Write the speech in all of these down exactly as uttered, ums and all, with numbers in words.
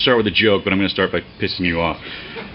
Start with a joke, but I'm going to start by pissing you off.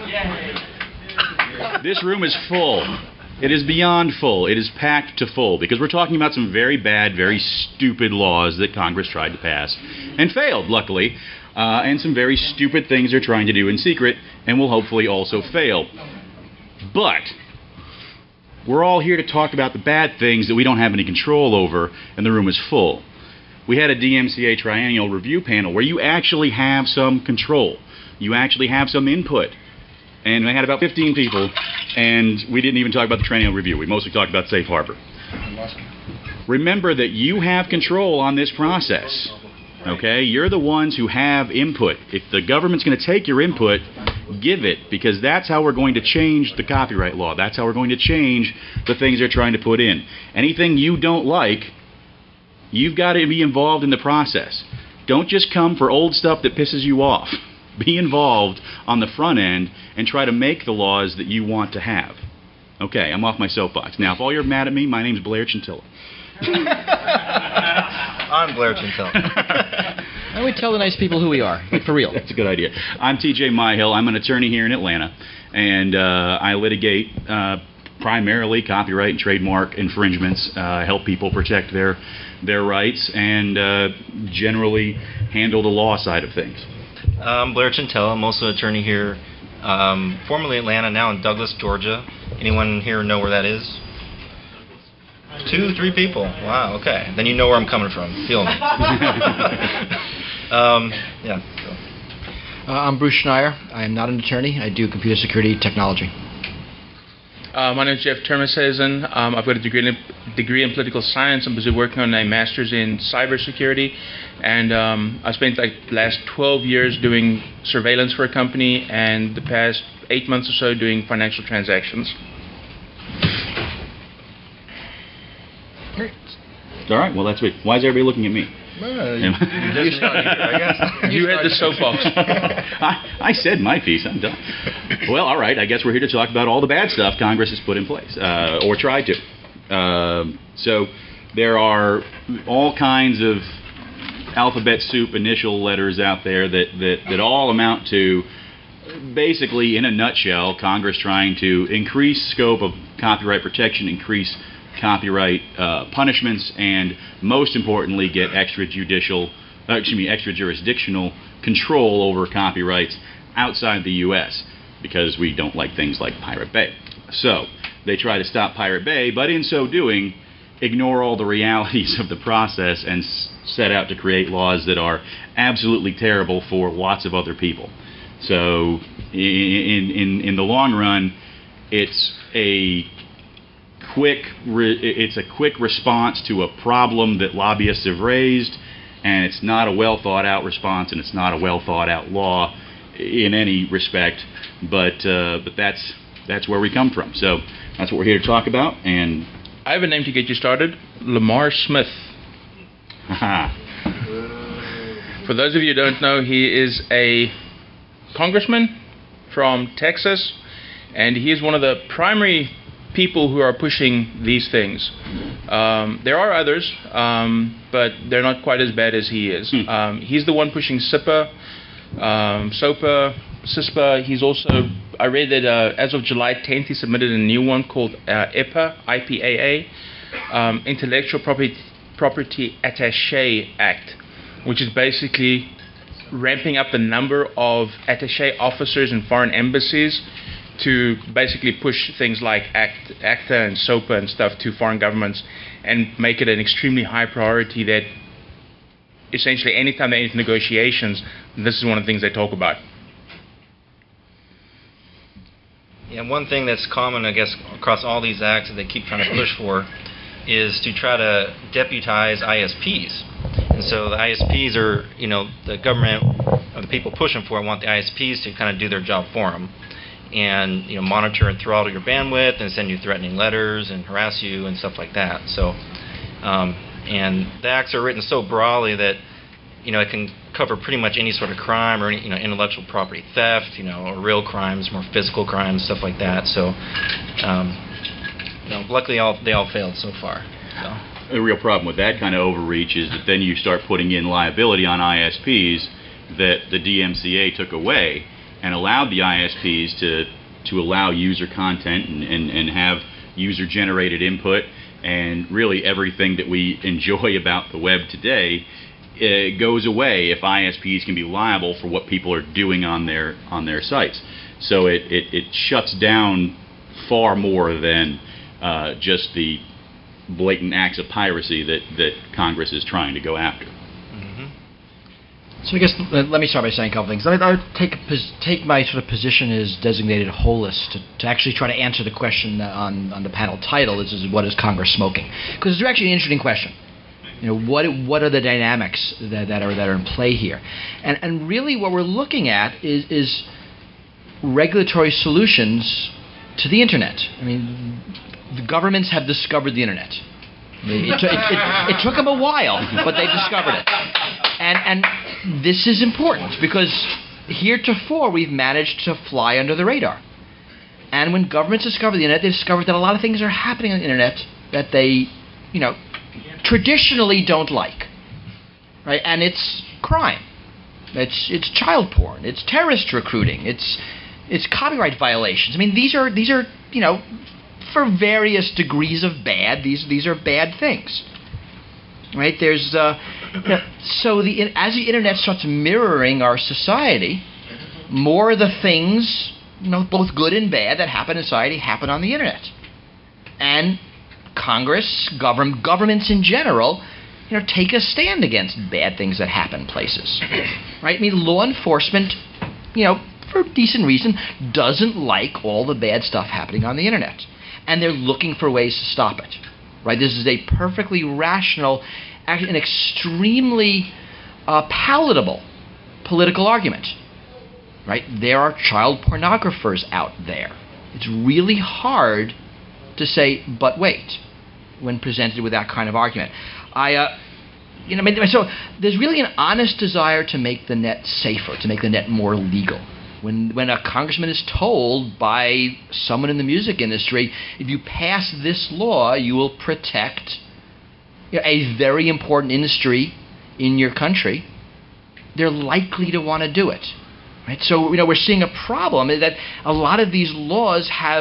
This room is full. It is beyond full. It is packed to full because we're talking about some very bad, very stupid laws that Congress tried to pass and failed, luckily, uh, and some very stupid things they're trying to do in secret and will hopefully also fail. But we're all here to talk about the bad things that we don't have any control over, and the room is full. We had a D M C A triennial review panel where you actually have some control. You actually have some input. And we had about fifteen people, and we didn't even talk about the triennial review. We mostly talked about Safe Harbor. Remember that you have control on this process. Okay? You're the ones who have input. If the government's going to take your input, give it, because that's how we're going to change the copyright law. That's how we're going to change the things they're trying to put in. Anything you don't like, you've got to be involved in the process. Don't just come for old stuff that pisses you off. Be involved on the front end and try to make the laws that you want to have. Okay, I'm off my soapbox. Now, if all you're mad at me, my name's Blair Chintilla. I'm Blair Chintilla. Why don't we tell the nice people who we are, like for real? That's a good idea. I'm T J Myhill. I'm an attorney here in Atlanta, and uh, I litigate uh, primarily copyright and trademark infringements, uh, help people protect their their rights, and uh, generally handle the law side of things. I'm Blair Chintilla. I'm also an attorney here, um, formerly Atlanta, now in Douglas, Georgia. Anyone here know where that is? Two, three people. Wow, okay. Then you know where I'm coming from. Feel me. um, yeah. Uh, I'm Bruce Schneier. I am not an attorney. I do computer security technology. Uh, my name is Jeff Termeshazen. Um, I've got a degree in, degree in political science. I'm busy working on a master's in cybersecurity. And um, I spent like the last twelve years doing surveillance for a company and the past eight months or so doing financial transactions. All right, well, that's it. Why is everybody looking at me? Uh, you, you, started, I guess. you had the soapbox. I, I said my piece. I'm done. Well, all right. I guess we're here to talk about all the bad stuff Congress has put in place, uh, or tried to. Um, so there are all kinds of alphabet soup initial letters out there that, that, that all amount to, basically, in a nutshell, Congress trying to increase scope of copyright protection, increase copyright uh, punishments, and most importantly, get extrajudicial, uh, excuse me, extrajurisdictional control over copyrights outside the U S because we don't like things like Pirate Bay. So they try to stop Pirate Bay, but in so doing, ignore all the realities of the process and s set out to create laws that are absolutely terrible for lots of other people. So in in in the long run, it's a quick re it's a quick response to a problem that lobbyists have raised, and it's not a well thought out response, and it's not a well thought out law in any respect. But uh, but that's that's where we come from. So that's what we're here to talk about. And I have a name to get you started: Lamar Smith. For those of you who don't know, he is a congressman from Texas, and he is one of the primary people who are pushing these things. Um, there are others, um, but they're not quite as bad as he is. Hmm. Um, he's the one pushing SIPA, um, SOPA, CISPA. He's also, I read that uh, as of July tenth, he submitted a new one called uh, I P A, I P A A, um, Intellectual Property, Property Attaché Act, which is basically ramping up the number of attaché officers in foreign embassies to basically push things like ACT, ACTA and SOPA and stuff to foreign governments and make it an extremely high priority that essentially anytime they enter negotiations, this is one of the things they talk about. Yeah, one thing that's common, I guess, across all these acts that they keep trying to push for is to try to deputize I S Ps. And so the I S Ps are, you know, the government, or the people pushing for it want the I S Ps to kind of do their job for them. And you know, monitor and throttle your bandwidth and send you threatening letters and harass you and stuff like that. So, um, and the acts are written so broadly that you know it can cover pretty much any sort of crime or any, you know intellectual property theft, you know, or real crimes, more physical crimes, stuff like that. So, um, you know, luckily all they all failed so far. So. The real problem with that kind of overreach is that then you start putting in liability on I S Ps. that the D M C A took away and allowed the I S Ps to to allow user content and, and, and have user-generated input and really everything that we enjoy about the web today, it goes away if I S Ps can be liable for what people are doing on their on their sites. So it, it, it shuts down far more than uh, just the blatant acts of piracy that, that Congress is trying to go after. So I guess uh, let me start by saying a couple things. I, I would take a pos- take my sort of position as designated holist to, to actually try to answer the question on, on the panel title is, is what is Congress smoking? Because it's actually an interesting question. You know, what what are the dynamics that, that are that are in play here? And and really what we're looking at is is regulatory solutions to the internet. I mean, the governments have discovered the internet. It, it, it, it took them a while, but they discovered it. And and this is important because heretofore we've managed to fly under the radar. And when governments discover the internet, they discover that a lot of things are happening on the internet that they, you know, traditionally don't like. Right? And it's crime. It's it's child porn. It's terrorist recruiting. It's it's copyright violations. I mean, these are these are, you know, for various degrees of bad, these these are bad things, right? There's uh, you know, so the as the internet starts mirroring our society, more of the things, you know, both good and bad that happen in society happen on the internet, and Congress, govern governments in general, you know, take a stand against bad things that happen places, right? I mean, law enforcement, you know, for decent reason, doesn't like all the bad stuff happening on the internet. And they're looking for ways to stop it, right? This is a perfectly rational, actually an extremely uh, palatable political argument, right? There are child pornographers out there. It's really hard to say, but wait, when presented with that kind of argument. I, uh, you know, so there's really an honest desire to make the net safer, to make the net more legal. When when a congressman is told by someone in the music industry, if you pass this law, you will protect, you know, a very important industry in your country, they're likely to want to do it. Right? So, you know, we're seeing a problem that a lot of these laws have,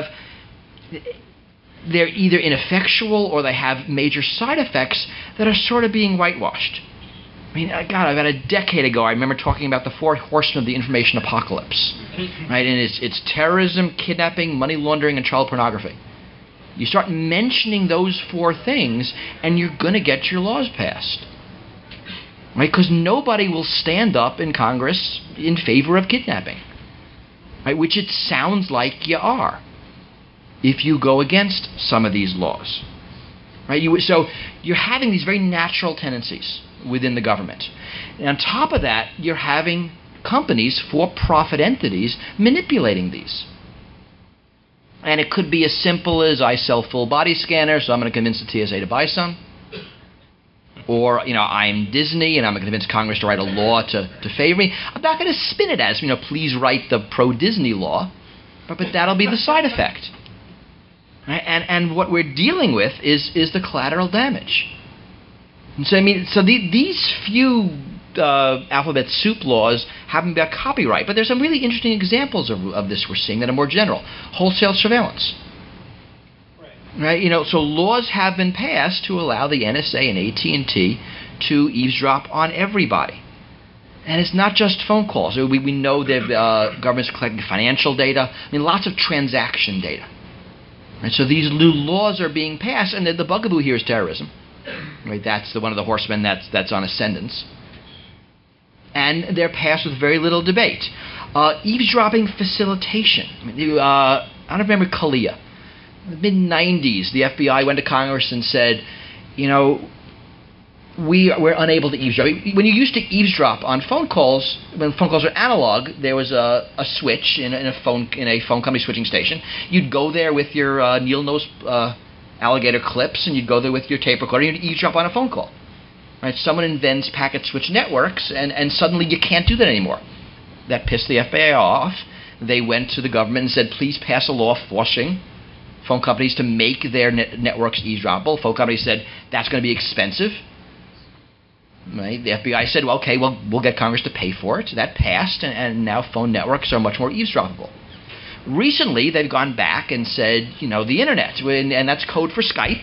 they're either ineffectual or they have major side effects that are sort of being whitewashed. I mean, God, about a decade ago, I remember talking about the four horsemen of the information apocalypse, right? And it's it's terrorism, kidnapping, money laundering, and child pornography. You start mentioning those four things, and you're going to get your laws passed, right? Because nobody will stand up in Congress in favor of kidnapping, right? Which it sounds like you are, if you go against some of these laws, right? You, so you're having these very natural tendencies within the government. And on top of that, you're having companies, for-profit entities, manipulating these. And it could be as simple as I sell full body scanners, so I'm going to convince the T S A to buy some. Or, you know, I'm Disney and I'm going to convince Congress to write a law to, to favor me. I'm not going to spin it as, you know, please write the pro-Disney law, but, but that'll be the side effect. Right? And and what we're dealing with is is the collateral damage. And so I mean, so the, these few uh, alphabet soup laws happen about copyright, but there's some really interesting examples of, of this we're seeing that are more general. Wholesale surveillance, right? Right? You know, so laws have been passed to allow the N S A and A T and T to eavesdrop on everybody, and it's not just phone calls. We we know that uh, governments are collecting financial data. I mean, lots of transaction data. Right? So these new laws are being passed, and the, the bugaboo here is terrorism. Right, that's the one of the horsemen that's that's on ascendance, and they're passed with very little debate. Uh, eavesdropping facilitation. I, mean, uh, I don't remember Kalia. In the mid nineties, the F B I went to Congress and said, you know, we we're unable to eavesdrop. When you used to eavesdrop on phone calls, when phone calls were analog, there was a, a switch in a, in a phone in a phone company switching station. You'd go there with your uh, needle nose. Uh, alligator clips, and you'd go there with your tape recorder and you'd eavesdrop on a phone call. Right? Someone invents packet switch networks, and, and suddenly you can't do that anymore. That pissed the F B I off. They went to the government and said, please pass a law forcing phone companies to make their net networks eavesdroppable. Phone companies said, that's going to be expensive. Right? The F B I said, well, okay, well, we'll get Congress to pay for it. So that passed, and, and now phone networks are much more eavesdroppable. Recently, they've gone back and said, you know, the internet, and, and that's code for Skype.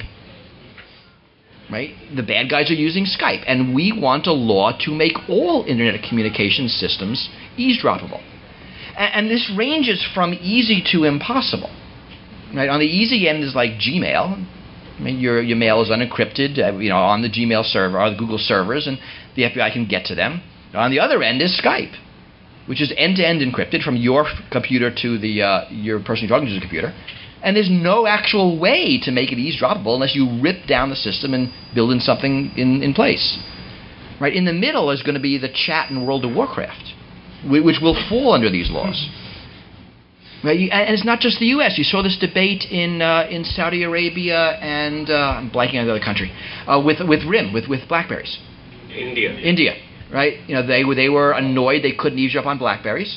Right? The bad guys are using Skype, and we want a law to make all internet communication systems eavesdroppable. And, and this ranges from easy to impossible. Right? On the easy end is like Gmail. I mean, your your mail is unencrypted, uh, you know, on the Gmail server or the Google servers, and the F B I can get to them. On the other end is Skype, which is end-to-end encrypted from your f- computer to the uh, your person you're talking to's computer, and there's no actual way to make it eavesdroppable unless you rip down the system and build in something in, in place. Right in the middle is going to be the chat in World of Warcraft, which will fall under these laws. Right, and it's not just the U S. You saw this debate in uh, in Saudi Arabia and uh, I'm blanking on the other country uh, with with RIM, with with Blackberries. India. India, right? You know, they were they were annoyed they couldn't eavesdrop on Blackberries,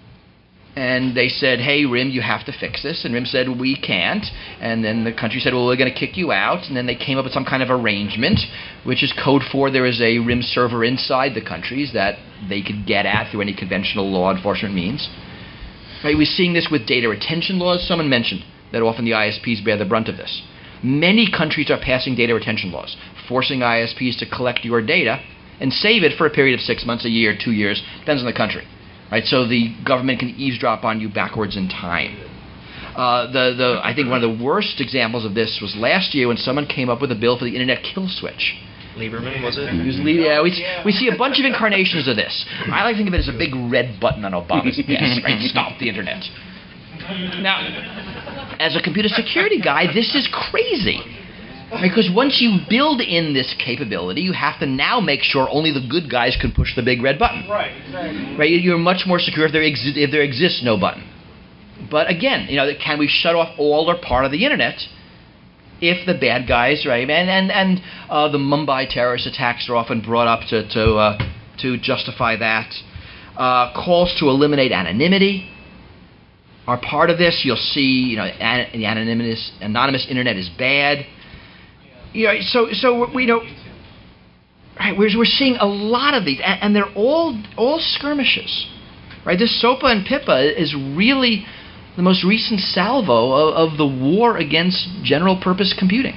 and they said, "Hey, RIM, you have to fix this." And RIM said, "We can't." And then the country said, "Well, we're going to kick you out." And then they came up with some kind of arrangement, which is code for there is a RIM server inside the countries that they could get at through any conventional law enforcement means. Right, we're seeing this with data retention laws. Someone mentioned that often the I S Ps bear the brunt of this. Many countries are passing data retention laws, forcing I S Ps to collect your data and save it for a period of six months, a year, two years, depends on the country. Right, so the government can eavesdrop on you backwards in time. Uh, the, the, I think one of the worst examples of this was last year when someone came up with a bill for the internet kill switch. Lieberman, was it? It was, yeah, we, we see a bunch of incarnations of this. I like to think of it as a big red button on Obama's desk, right? Stop the internet. Now, as a computer security guy, this is crazy. Because once you build in this capability, you have to now make sure only the good guys can push the big red button. Right, exactly. Right? You're much more secure if there, exi- if there exists no button. But again, you know, can we shut off all or part of the internet if the bad guys, right? And and and uh, the Mumbai terrorist attacks are often brought up to to uh, to justify that. Uh, calls to eliminate anonymity are part of this. You'll see, you know, an, the anonymous anonymous internet is bad. You know, so so we you know, right? We're we're seeing a lot of these, and, and they're all all skirmishes, right? This SOPA and PIPA is really the most recent salvo of, of the war against general-purpose computing,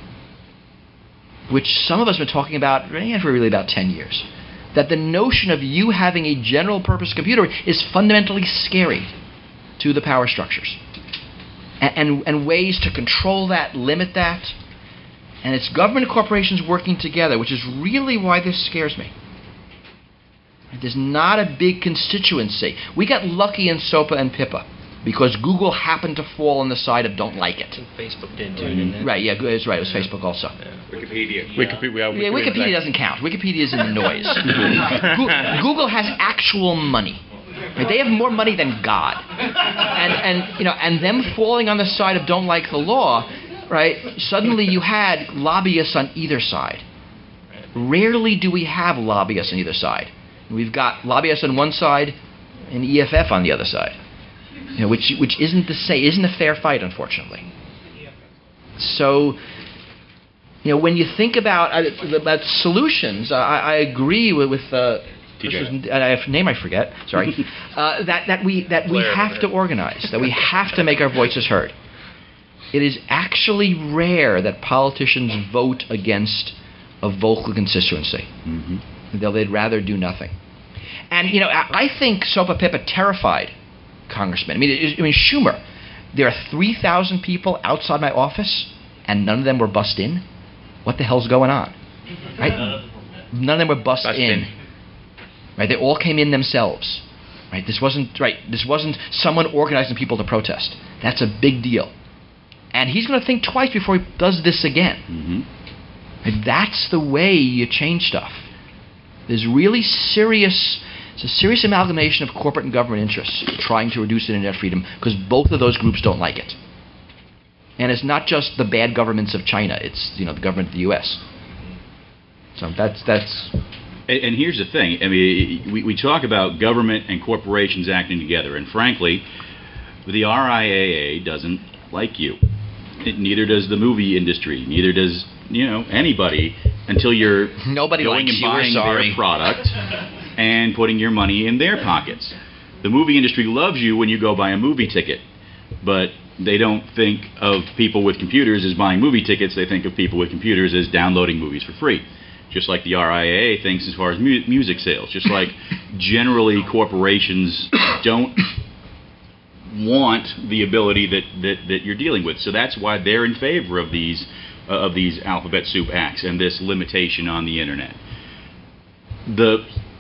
which some of us have been talking about for really about ten years. That the notion of you having a general-purpose computer is fundamentally scary to the power structures. And, and, and ways to control that, limit that. And it's government and corporations working together, which is really why this scares me. There's not a big constituency. We got lucky in SOPA and PIPA because Google happened to fall on the side of don't like it. Facebook did too, didn't it? Right, yeah, it's right. It was Facebook also. Yeah. Wikipedia. Wikipedia, Yeah, Wikipedia doesn't count. Wikipedia is in the noise. Go- Google has actual money. Right? They have more money than God. And and you know, and them falling on the side of don't like the law, right? Suddenly you had lobbyists on either side. Rarely do we have lobbyists on either side. We've got lobbyists on one side and E F F on the other side. You know, which which isn't the same, isn't a fair fight, unfortunately. So, you know, when you think about uh, about solutions, uh, I, I agree with, with uh, T J. was, I have name I forget. Sorry. uh, that that we that we Blair, have to organize. That we have to make our voices heard. It is actually rare that politicians vote against a vocal constituency. Mm-hmm. They'll, they'd rather do nothing. And you know, I, I think SOPA PIPA terrified congressmen. I mean, it, I mean Schumer. There are three thousand people outside my office, and none of them were bussed in. What the hell's going on? Right? None of them were bussed Bussed in. in. Right? They all came in themselves. Right? This wasn't right. This wasn't someone organizing people to protest. That's a big deal. And he's going to think twice before he does this again. Mm-hmm. Right? That's the way you change stuff. There's really serious. It's a serious amalgamation of corporate and government interests trying to reduce internet freedom because both of those groups don't like it. And it's not just the bad governments of China; it's you know the government of the U S. So that's that's. And, and here's the thing: I mean, we, we talk about government and corporations acting together, and frankly, the R I A A doesn't like you. It, neither does the movie industry. Neither does you know, anybody until you're Nobody going likes and you, we're buying sorry. their product and putting your money in their pockets. The movie industry loves you when you go buy a movie ticket, but they don't think of people with computers as buying movie tickets. They think of people with computers as downloading movies for free. Just like the R I A A thinks as far as mu- music sales. Just like generally corporations don't want the ability that, that, that you're dealing with. So that's why they're in favor of these uh, of these alphabet soup acts and this limitation on the internet. The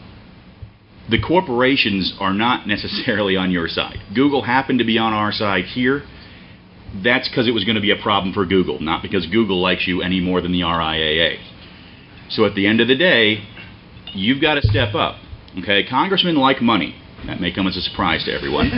the corporations are not necessarily on your side. Google happened to be on our side here. That's because it was going to be a problem for Google, not because Google likes you any more than the R I A A. So at the end of the day, you've got to step up. Okay, congressmen like money. That may come as a surprise to everyone.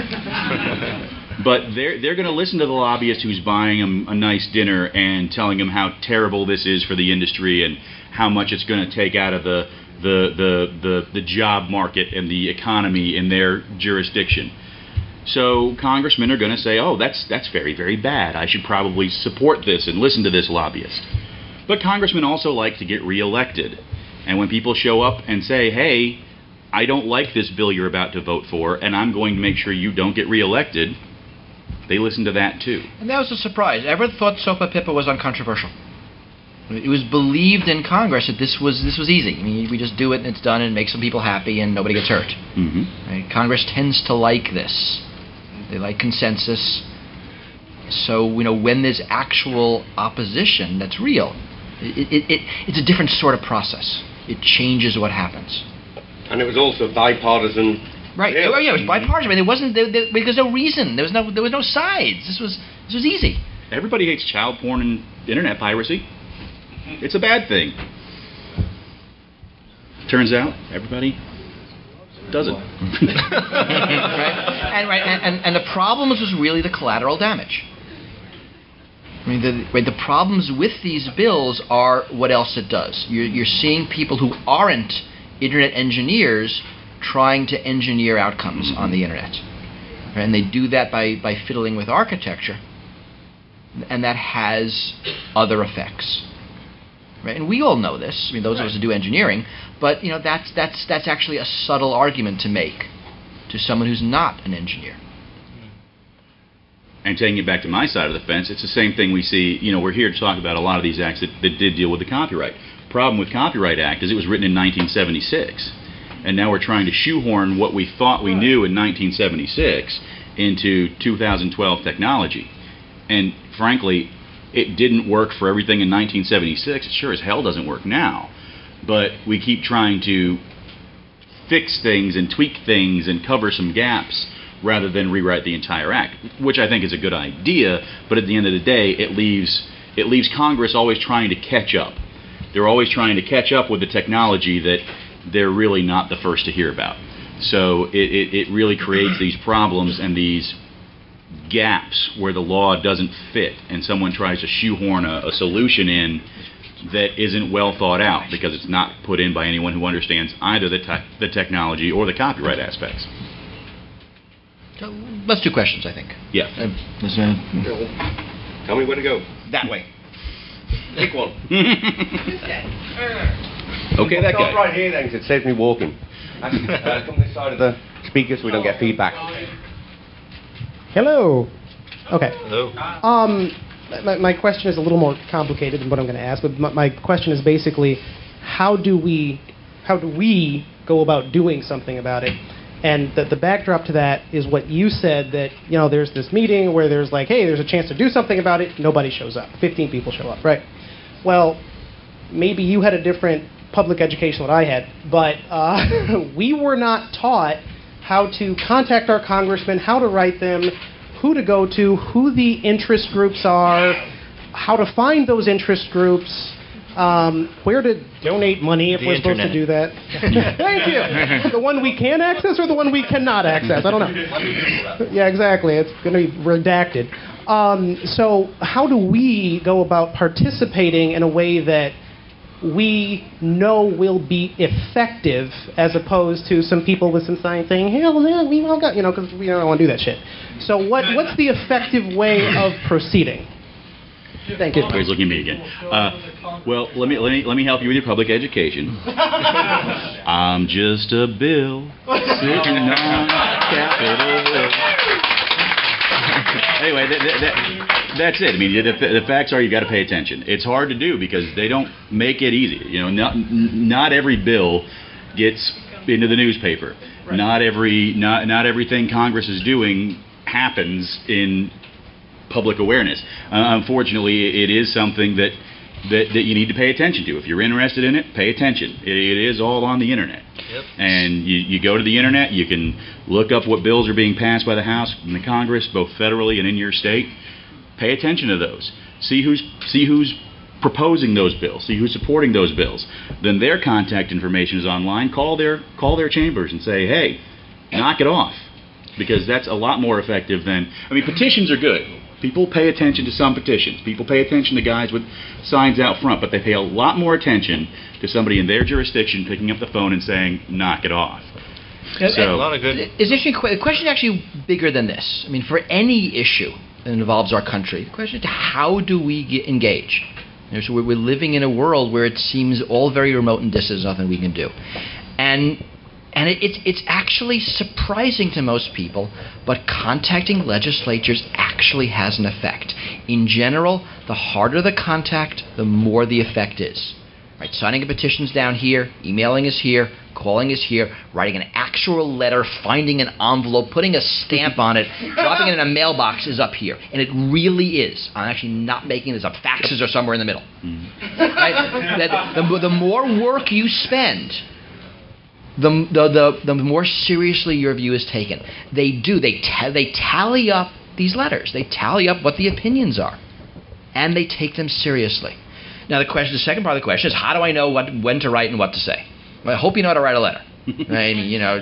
But they're they're going to listen to the lobbyist who's buying them a nice dinner and telling them how terrible this is for the industry and how much it's going to take out of the the, the the the job market and the economy in their jurisdiction. So congressmen are going to say, "Oh, that's that's very very bad. I should probably support this and listen to this lobbyist." But congressmen also like to get reelected, and when people show up and say, "Hey, I don't like this bill you're about to vote for, and I'm going to make sure you don't get reelected," they listen to that too. And that was a surprise. Everyone thought SOPA PIPA was uncontroversial. It was believed in Congress that this was this was easy. I mean, we just do it and it's done and make some people happy and nobody gets hurt. Mm-hmm. Right? Congress tends to like this. They like consensus. So, you know, when there's actual opposition that's real, it, it, it, it's a different sort of process. It changes what happens. And it was also bipartisan. Right. Yeah. Oh, yeah, it was bipartisan. I mean, there wasn't there, there, because no reason. There was no there was no sides. This was this was easy. Everybody hates child porn and internet piracy. It's a bad thing. Turns out, everybody doesn't. right? And, right, and, and, and the problems was really the collateral damage. I mean, the, right, the problems with these bills are what else it does. You're, you're seeing people who aren't internet engineers trying to engineer outcomes on the internet. Right? And they do that by, by fiddling with architecture. And that has other effects. Right? And we all know this. I mean, those of us who do engineering. But you know, that's that's that's actually a subtle argument to make to someone who's not an engineer. And taking it back to my side of the fence, it's the same thing we see. You know, we're here to talk about a lot of these acts that, that did deal with the Copyright. Problem with Copyright Act is it was written in nineteen seventy-six, and now we're trying to shoehorn what we thought we knew in nineteen seventy-six into two thousand twelve technology. And frankly, it didn't work for everything in nineteen seventy-six. It sure as hell doesn't work now. But we keep trying to fix things and tweak things and cover some gaps rather than rewrite the entire act, which I think is a good idea. But at the end of the day, it leaves it leaves Congress always trying to catch up. They're always trying to catch up with the technology that they're really not the first to hear about. So it, it, it really creates these problems and these gaps where the law doesn't fit and someone tries to shoehorn a, a solution in that isn't well thought out because it's not put in by anyone who understands either the, te- the technology or the copyright aspects. So let's do questions, I think. Yeah. Uh, is there- Tell me where to go. that way. Pick one. Okay, that Stop guy. right here then, 'cause it saves me walking. Uh, come this side of the speaker so we don't get feedback. Hello. Okay. Hello. Um, my, my question is a little more complicated than what I'm going to ask, but my, my question is basically, how do we, how do we go about doing something about it? And the, the backdrop to that is what you said, that you know there's this meeting where there's like, hey, there's a chance to do something about it. Nobody shows up. fifteen people show up, right? Well, maybe you had a different public education than I had, but uh, we were not taught how to contact our congressmen, how to write them, who to go to, who the interest groups are, how to find those interest groups, um, where to donate money if The we're internet. supposed to do that. Thank you. The one we can access or the one we cannot access? I don't know. Yeah, exactly. It's going to be redacted. Um, so how do we go about participating in a way that we know will be effective, as opposed to some people with some signs saying, hell no, we all got, you know, because we don't want to do that shit. So what what's the effective way of proceeding? Thank you. Everybody's looking at me again. Uh, well, let me, let me let me help you with your public education. I'm just a bill sitting on Capitol Hill. Anyway, that, that, that, that's it. I mean, the, the facts are you got to pay attention. It's hard to do because they don't make it easy. You know, not not every bill gets into the newspaper. Right. Not every not not everything Congress is doing happens in public awareness. Uh, unfortunately, it is something that, that that you need to pay attention to. If you're interested in it, pay attention. It, it is all on the internet. Yep. And you, you go to the internet, you can look up what bills are being passed by the House and the Congress, both federally and in your state. Pay attention to those. See who's see who's proposing those bills. See who's supporting those bills. Then their contact information is online. Call their call their chambers and say, hey, knock it off, because that's a lot more effective than. I mean, petitions are good. People pay attention to some petitions. People pay attention to guys with signs out front, but they pay a lot more attention to somebody in their jurisdiction picking up the phone and saying, knock it off. So, a lot of good. It's actually, the question is actually bigger than this. I mean, for any issue that involves our country, the question is how do we get engage? You know, so we're, we're living in a world where it seems all very remote and distant. There's nothing we can do, and and it, it's it's actually surprising to most people, but contacting legislatures actually has an effect. In general, the harder the contact, the more the effect is. Right, signing a petition's down here, emailing is here, calling is here, writing an actual letter, finding an envelope, putting a stamp on it, dropping it in a mailbox is up here. And it really is. I'm actually not making this up. Faxes are somewhere in the middle. Mm-hmm. Right? That the, the more work you spend, the, the, the, the more seriously your view is taken. They do. They, ta- they tally up these letters. They tally up what the opinions are. And they take them seriously. Now, the question, the second part of the question is, how do I know what, when to write and what to say? Well, I hope you know how to write a letter. Right? You know,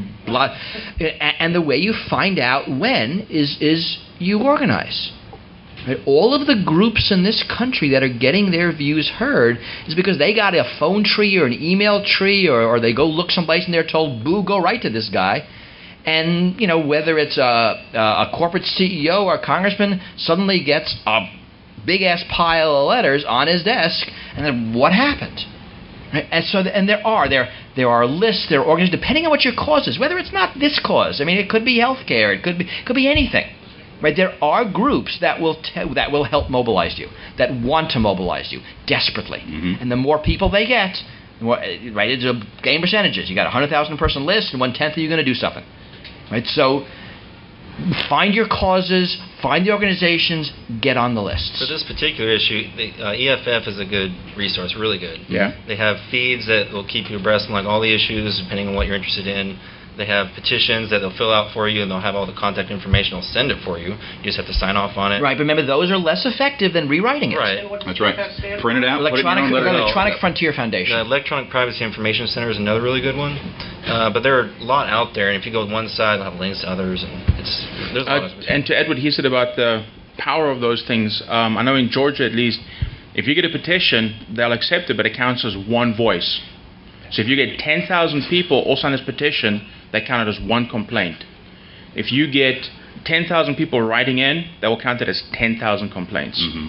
and the way you find out when is is you organize. Right? All of the groups in this country that are getting their views heard is because they got a phone tree or an email tree, or, or they go look someplace and they're told, "Boo, go write to this guy." And you know, whether it's a, a corporate C E O or a congressman suddenly gets a big ass pile of letters on his desk, and then what happened? Right? And so, and there are there there are lists, there are organizations, depending on what your cause is. Whether it's not this cause, I mean, it could be healthcare, it could be could be anything. Right? There are groups that will te- that will help mobilize you, that want to mobilize you desperately, mm-hmm. and the more people they get, the more, right? It's a game percentages. You got a hundred thousand person list, and one tenth of you are going to do something. Right? So, find your causes, find the organizations, get on the lists. For this particular issue, the, uh, E F F is a good resource, really good. Yeah. They have feeds that will keep you abreast on like all the issues, depending on what you're interested in. They have petitions that they'll fill out for you, and they'll have all the contact information. They'll send it for you. You just have to sign off on it. Right, but remember, those are less effective than rewriting it. Right. That's right. Print it out, Electronic, put it in your own letter. Electronic Frontier Foundation. The Electronic Privacy Information Center is another really good one. Uh, but there are a lot out there, and if you go with one side, they'll have links to others, and it's there's a lot Uh, of and to add what he said about the power of those things, um, I know in Georgia at least, if you get a petition, they'll accept it, but it counts as one voice. So if you get ten thousand people all sign this petition, they count it as one complaint. If you get ten thousand people writing in, that will count it as ten thousand complaints. Mm-hmm.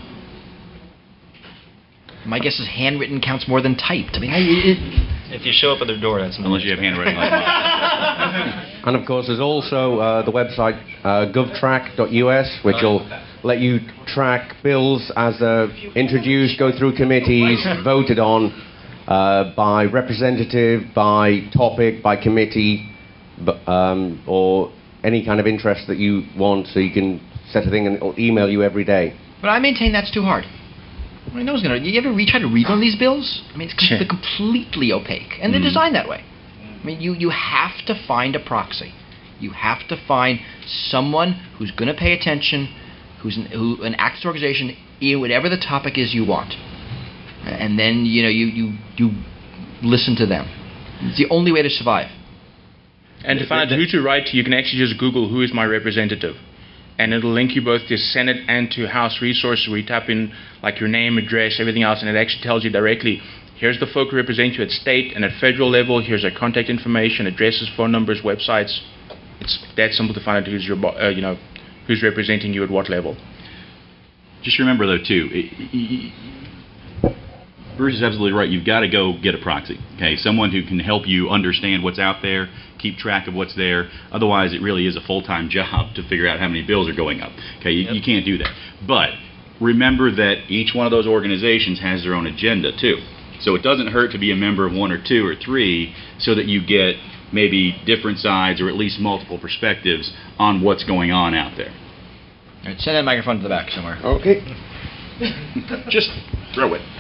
My guess is handwritten counts more than typed. I mean, I, it, If you show up at their door, that's Unless you have handwriting like mine. And of course, there's also uh, the website uh, govtrack dot U S, which will let you track bills as they're introduced, go through committees, voted on uh, by representative, by topic, by committee, b- um, or any kind of interest that you want, so you can set a thing and it'll email you every day. but I maintain that's too hard. I mean, no one's gonna. You ever re- try to read one of these bills? I mean, it's com- Sure. completely opaque, and they're designed that way. I mean, you, you have to find a proxy. You have to find someone who's going to pay attention, who's an, who an acts organization, in whatever the topic is you want, and then you know you you you listen to them. It's the only way to survive. And to find out who to write to, you can actually just Google who is my representative. And it'll link you both to Senate and to House resources where you type in like your name, address, everything else, and it actually tells you directly, here's the folk who represent you at state and at federal level, here's their contact information, addresses, phone numbers, websites. It's that simple to find out who's your, bo- uh, you know, who's representing you at what level. just remember though too. It, it, Bruce is absolutely right. You've got to go get a proxy. Okay, someone who can help you understand what's out there, keep track of what's there. Otherwise, it really is a full-time job to figure out how many bills are going up. Okay, you, Yep. you can't do that. But remember that each one of those organizations has their own agenda too. So it doesn't hurt to be a member of one or two or three, so that you get maybe different sides or at least multiple perspectives on what's going on out there. All right, send that microphone to the back somewhere. Okay. Just throw it.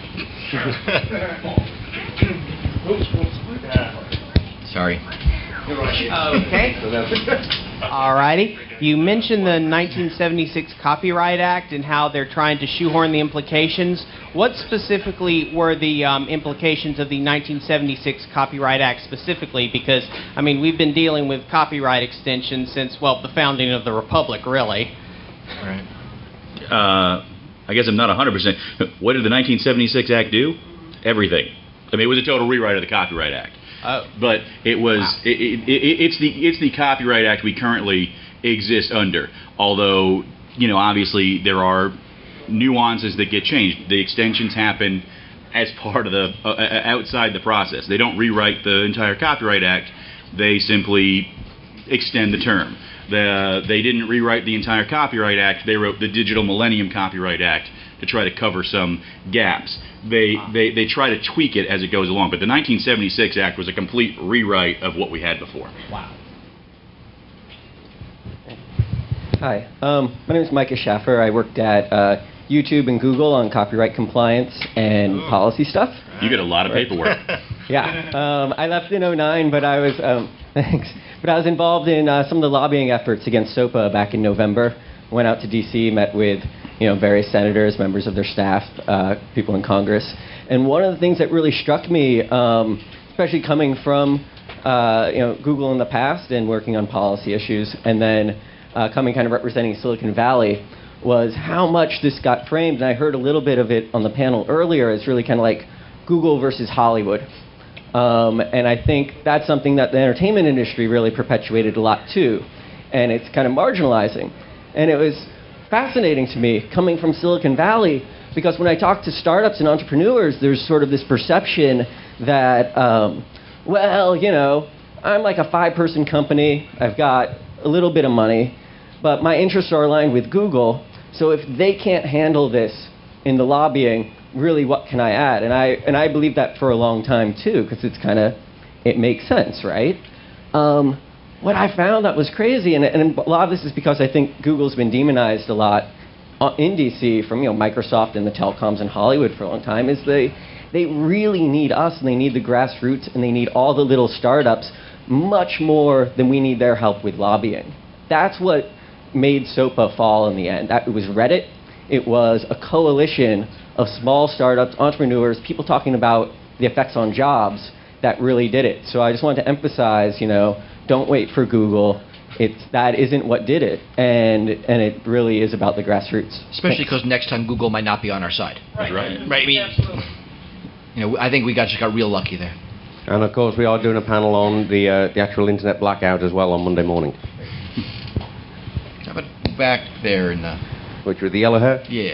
Sorry. Okay. Alrighty. You mentioned the nineteen seventy-six Copyright Act and how they're trying to shoehorn the implications. What specifically were the um, implications of the nineteen seventy-six Copyright Act specifically? Because, I mean, we've been dealing with copyright extension since, well, the founding of the Republic, really. Right. Uh, I guess I'm not one hundred percent. What did the nineteen seventy-six Act do? Everything. I mean, it was a total rewrite of the Copyright Act. Oh. But it was Wow. it, it, it, it's the it's the Copyright Act we currently exist under. Although, you know, obviously there are nuances that get changed. The extensions happen as part of the uh, outside the process. They don't rewrite the entire Copyright Act. They simply extend the term. The, they didn't rewrite the entire Copyright Act. They wrote the Digital Millennium Copyright Act to try to cover some gaps. They, they, they try to tweak it as it goes along. But the nineteen seventy-six Act was a complete rewrite of what we had before. Wow. Hi, um, my name is Micah Schaffer. I worked at uh, YouTube and Google on copyright compliance and Ooh. policy stuff. You get a lot of paperwork. Yeah, um, I left in oh nine, but I was um, thanks. But I was involved in uh, some of the lobbying efforts against SOPA back in November. Went out to D C, met with you know various senators, members of their staff, uh, people in Congress, and one of the things that really struck me, um, especially coming from uh, you know Google in the past and working on policy issues, and then uh, coming kind of representing Silicon Valley, was how much this got framed. And I heard a little bit of it on the panel earlier. It's really kind of like Google versus Hollywood. Um, and I think that's something that the entertainment industry really perpetuated a lot too. And it's kind of marginalizing. And it was fascinating to me coming from Silicon Valley, because when I talk to startups and entrepreneurs, there's sort of this perception that, um, well, you know, I'm like a five-person company. I've got a little bit of money, but my interests are aligned with Google. So if they can't handle this in the lobbying, really, what can I add? And I and I believe that for a long time too, because it's kind of it makes sense, right? Um, what I found that was crazy, and, and a lot of this is because I think Google's been demonized a lot in D C from you know Microsoft and the telecoms in Hollywood for a long time, is they they really need us, and they need the grassroots, and they need all the little startups much more than we need their help with lobbying. That's what made SOPA fall in the end. That, it was Reddit. It was a coalition of small startups, entrepreneurs, people talking about the effects on jobs that really did it. So I just wanted to emphasize, you know, don't wait for Google. It's that isn't what did it, and and it really is about the grassroots. Especially because next time Google might not be on our side. That's right. Right. I mean, you know, I think we got just got real lucky there. And of course, we are doing a panel on the uh, the actual internet blackout as well on Monday morning. How about back there in the Which with the yellow hair? yeah.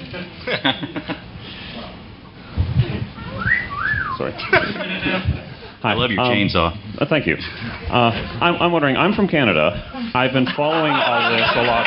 Sorry. I love your Um, chainsaw. Uh, thank you. Uh, I'm, I'm wondering, I'm from Canada. I've been following all this a lot.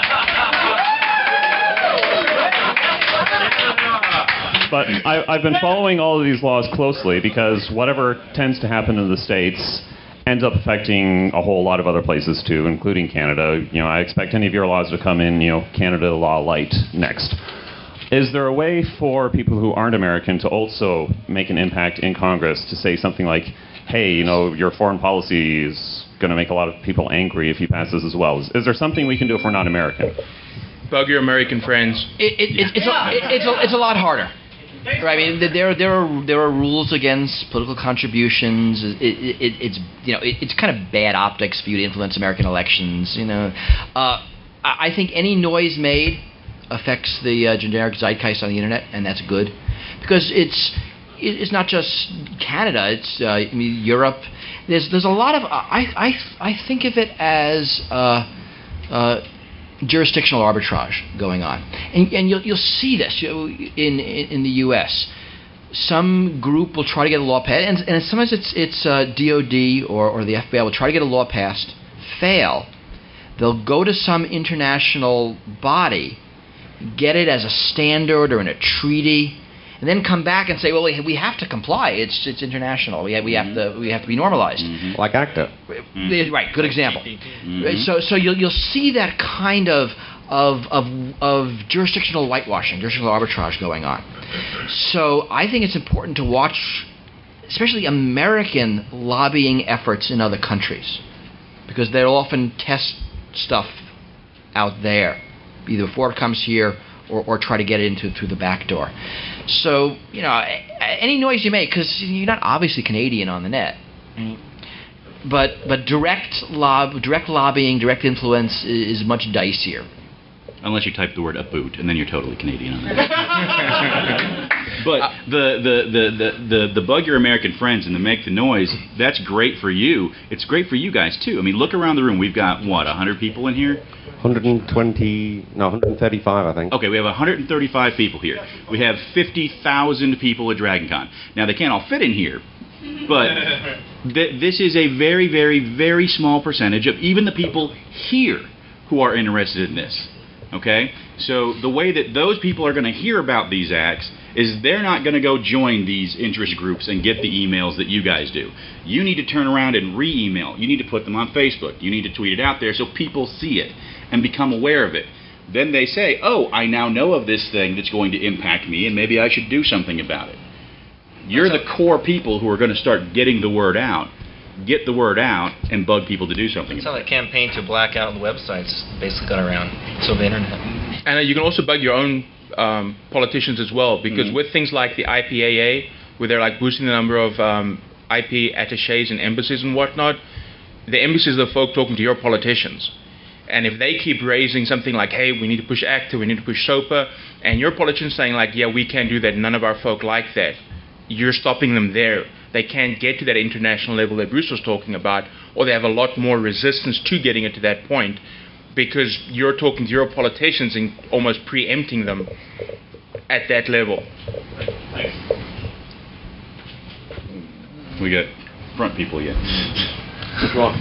But I, I've been following all of these laws closely because whatever tends to happen in the States ends up affecting a whole lot of other places too, including Canada. You know, I expect any of your laws to come in, you know, Canada law light next. Is there a way for people who aren't American to also make an impact in Congress to say something like, hey, you know, your foreign policy is going to make a lot of people angry if you pass this as well? Is, is there something we can do if we're not American? Bug your American friends. It, it, it, it's, a, it, it's, a, it's a lot harder. Right, I mean, there there are there are rules against political contributions. It, it, it, it's you know it, it's kind of bad optics for you to influence American elections. You know, uh, I I think any noise made affects the uh, generic zeitgeist on the internet, and that's good, because it's it, it's not just Canada. It's uh, I mean Europe. There's there's a lot of I I I think of it as uh, uh, jurisdictional arbitrage going on, and, and you'll, you'll see this you know, in, in in the U S. Some group will try to get a law passed, and, and sometimes it's it's uh, D O D or, or the F B I will try to get a law passed, fail. They'll go to some international body, get it as a standard or in a treaty, and then come back and say, "Well, we, we have to comply. It's it's international. We have, we have to we have to be normalized." Mm-hmm. Like ACTA. Mm-hmm. Right. Good example. Mm-hmm. So so you'll you'll see that kind of of of of jurisdictional whitewashing, jurisdictional arbitrage going on. So I think it's important to watch, especially American lobbying efforts in other countries, because they'll often test stuff out there, either before it comes here or, or try to get it into through the back door. So, you know, any noise you make, because you're not obviously Canadian on the net, but but direct lob, direct lobbying, direct influence is, is much dicier. Unless you type the word a boot, and then you're totally Canadian on that. But the, the, the, the, the, the bug your American friends and the make the noise, that's great for you. It's great for you guys, too. I mean, look around the room. We've got, what, one hundred people in here? one hundred twenty, no, one hundred thirty-five, I think. Okay, we have one hundred thirty-five people here. We have fifty thousand people at DragonCon. Now, they can't all fit in here, but th- this is a very, very, very small percentage of even the people here who are interested in this. Okay? So the way that those people are going to hear about these acts is they're not going to go join these interest groups and get the emails that you guys do. You need to turn around and re-email. You need to put them on Facebook. You need to tweet it out there so people see it and become aware of it. Then they say, oh, I now know of this thing that's going to impact me, and maybe I should do something about it. You're the core people who are going to start getting the word out. Get the word out and bug people to do something. That's how the campaign to black out the websites basically got around. So the internet. And uh, you can also bug your own um, politicians as well, because Mm-hmm. with things like the I P A A, where they're like boosting the number of um, I P attaches and embassies and whatnot, the embassies are the folk talking to your politicians. And if they keep raising something like, hey, we need to push ACTA, we need to push SOPA, and your politicians saying like, yeah, we can't do that, none of our folk like that, you're stopping them there. They can't get to that international level that Bruce was talking about, or they have a lot more resistance to getting it to that point, because you're talking to your politicians and almost preempting them at that level. We got front people yet. What's wrong?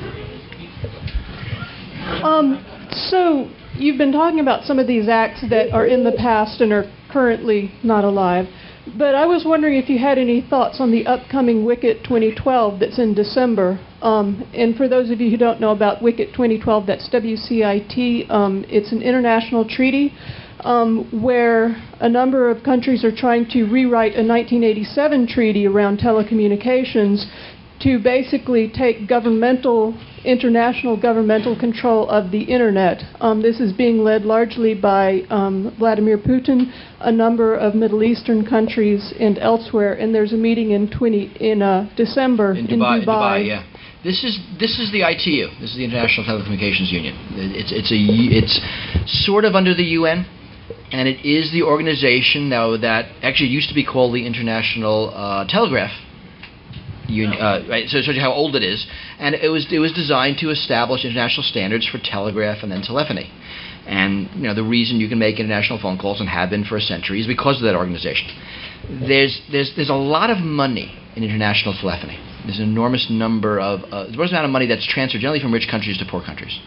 Um, so you've been talking about some of these acts that are in the past and are currently not alive. But I was wondering if you had any thoughts on the upcoming WICIT twenty twelve that's in December. Um, and for those of you who don't know about WICIT twenty twelve, that's W C I T. Um, it's an international treaty um, where a number of countries are trying to rewrite a nineteen eighty-seven treaty around telecommunications to basically take governmental, international governmental control of the Internet. Um, this is being led largely by um, Vladimir Putin, a number of Middle Eastern countries, and elsewhere. And there's a meeting in twenty in uh, December In Dubai, in Dubai. Dubai, yeah. This is this is the I T U. This is the International Telecommunications Union. It's it's a it's sort of under the U N, and it is the organization now that actually used to be called the International uh, Telegraph Union. Uh, right, so it shows you how old it is, and it was it was designed to establish international standards for telegraph and then telephony. And you know the reason you can make international phone calls and have been for a century is because of that organization. There's there's there's a lot of money in international telephony. There's an enormous number of uh, there's enormous amount of money that's transferred generally from rich countries to poor countries,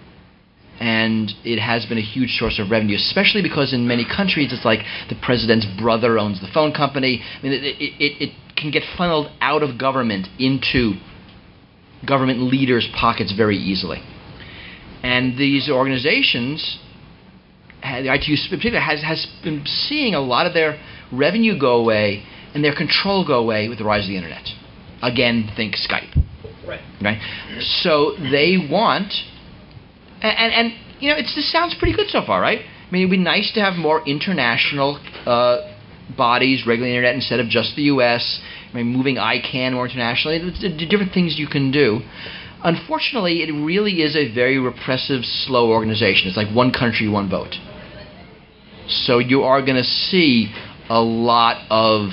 and it has been a huge source of revenue, especially because in many countries it's like the president's brother owns the phone company. I mean, it it, it, it can get funneled out of government into government leaders' pockets very easily. And these organizations, the I T U in particular, has, has been seeing a lot of their revenue go away and their control go away with the rise of the Internet. Again, think Skype. Right. Right? So they want, and, and, and you know, it's, this sounds pretty good so far, right? I mean, it would be nice to have more international uh, bodies regulating the Internet instead of just the U S. I mean, moving I CANN more internationally. There's different things you can do. Unfortunately, it really is a very repressive, slow organization. It's like one country, one vote. So you are going to see a lot of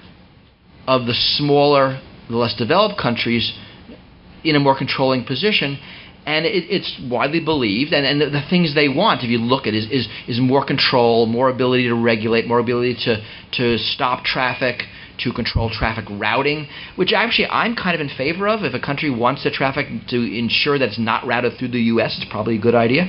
of the smaller, the less developed countries in a more controlling position. and it, it's widely believed, and, and the, the things they want, if you look at it, is, is, is more control, more ability to regulate, more ability to, to stop traffic, to control traffic routing, which actually I'm kind of in favor of. If a country wants the traffic to ensure that it's not routed through the U S, it's probably a good idea.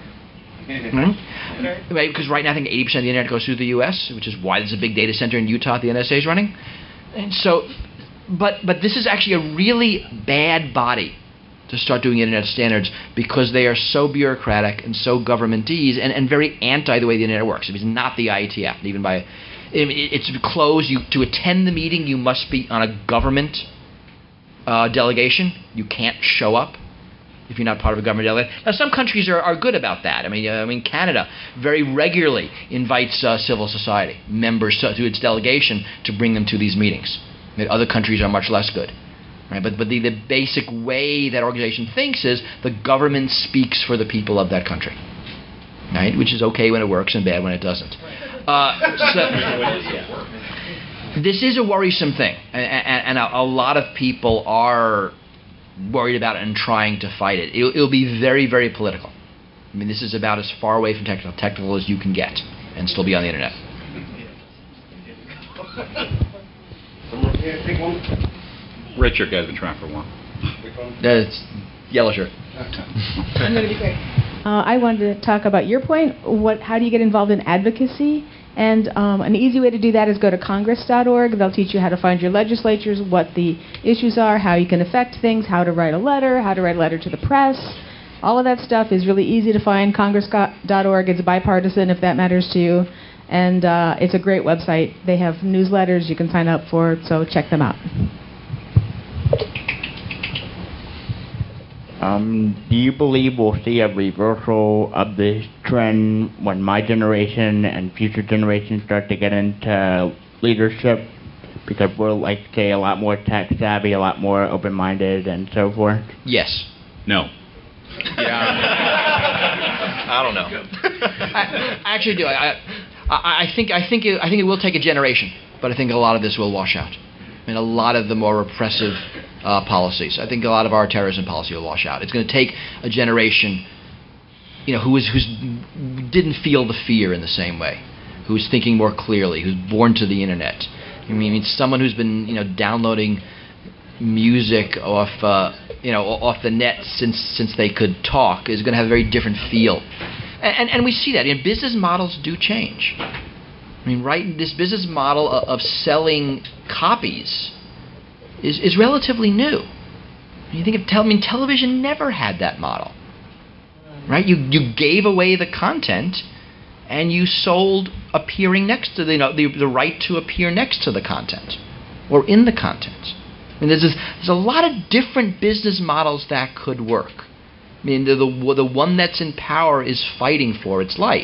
Mm-hmm. Right? Because right now I think eighty percent of the internet goes through the U S, which is why there's a big data center in Utah the N S A is running. And so, but but this is actually a really bad body to start doing internet standards because they are so bureaucratic and so governmentese and, and very anti the way the internet works. It is not the I E T F, even by it's closed. You to attend the meeting, you must be on a government uh, delegation. You can't show up if you're not part of a government delegation. Now, some countries are, are good about that. I mean, uh, I mean, Canada very regularly invites uh, civil society members to, to its delegation to bring them to these meetings. I mean, other countries are much less good. Right? But but the, the basic way that organization thinks is the government speaks for the people of that country, right? Which is okay when it works and bad when it doesn't. Uh, so, this is a worrisome thing, and, and, and a, a lot of people are worried about it and trying to fight it. It'll, it'll be very, very political. I mean, this is about as far away from technical, technical as you can get and still be on the internet. Red shirt guy's been trying for a while. That's yellow shirt. I'm going to be quick. Uh, I wanted to talk about your point. What? How do you get involved in advocacy? And um, an easy way to do that is go to congress dot org. They'll teach you how to find your legislatures, what the issues are, how you can affect things, how to write a letter, how to write a letter to the press. All of that stuff is really easy to find. congress dot org. It's bipartisan if that matters to you. And uh, it's a great website. They have newsletters you can sign up for, so check them out. Um, do you believe we'll see a reversal of this trend when my generation and future generations start to get into leadership? Because we're, like, say, a lot more tech savvy, a lot more open-minded, and so forth? Yes. No. Yeah. I don't know. I, I actually do. I, I, I think I think it, I think it will take a generation, but I think a lot of this will wash out. I mean, a lot of the more repressive uh, policies. I think a lot of our terrorism policy will wash out. It's going to take a generation, you know, who is who's didn't feel the fear in the same way, who's thinking more clearly, who's born to the internet. I mean, someone who's been, you know, downloading music off, uh, you know, off the net since since they could talk is going to have a very different feel. And, and, and we see that. You know, business models do change. I mean, right, this business model of, of selling copies is, is relatively new. You think of tel- I mean, television never had that model, right? You you gave away the content, and you sold appearing next to the, you know, the the right to appear next to the content, or in the content. I mean, there's a, there's a lot of different business models that could work. I mean, the the, the one that's in power is fighting for its life.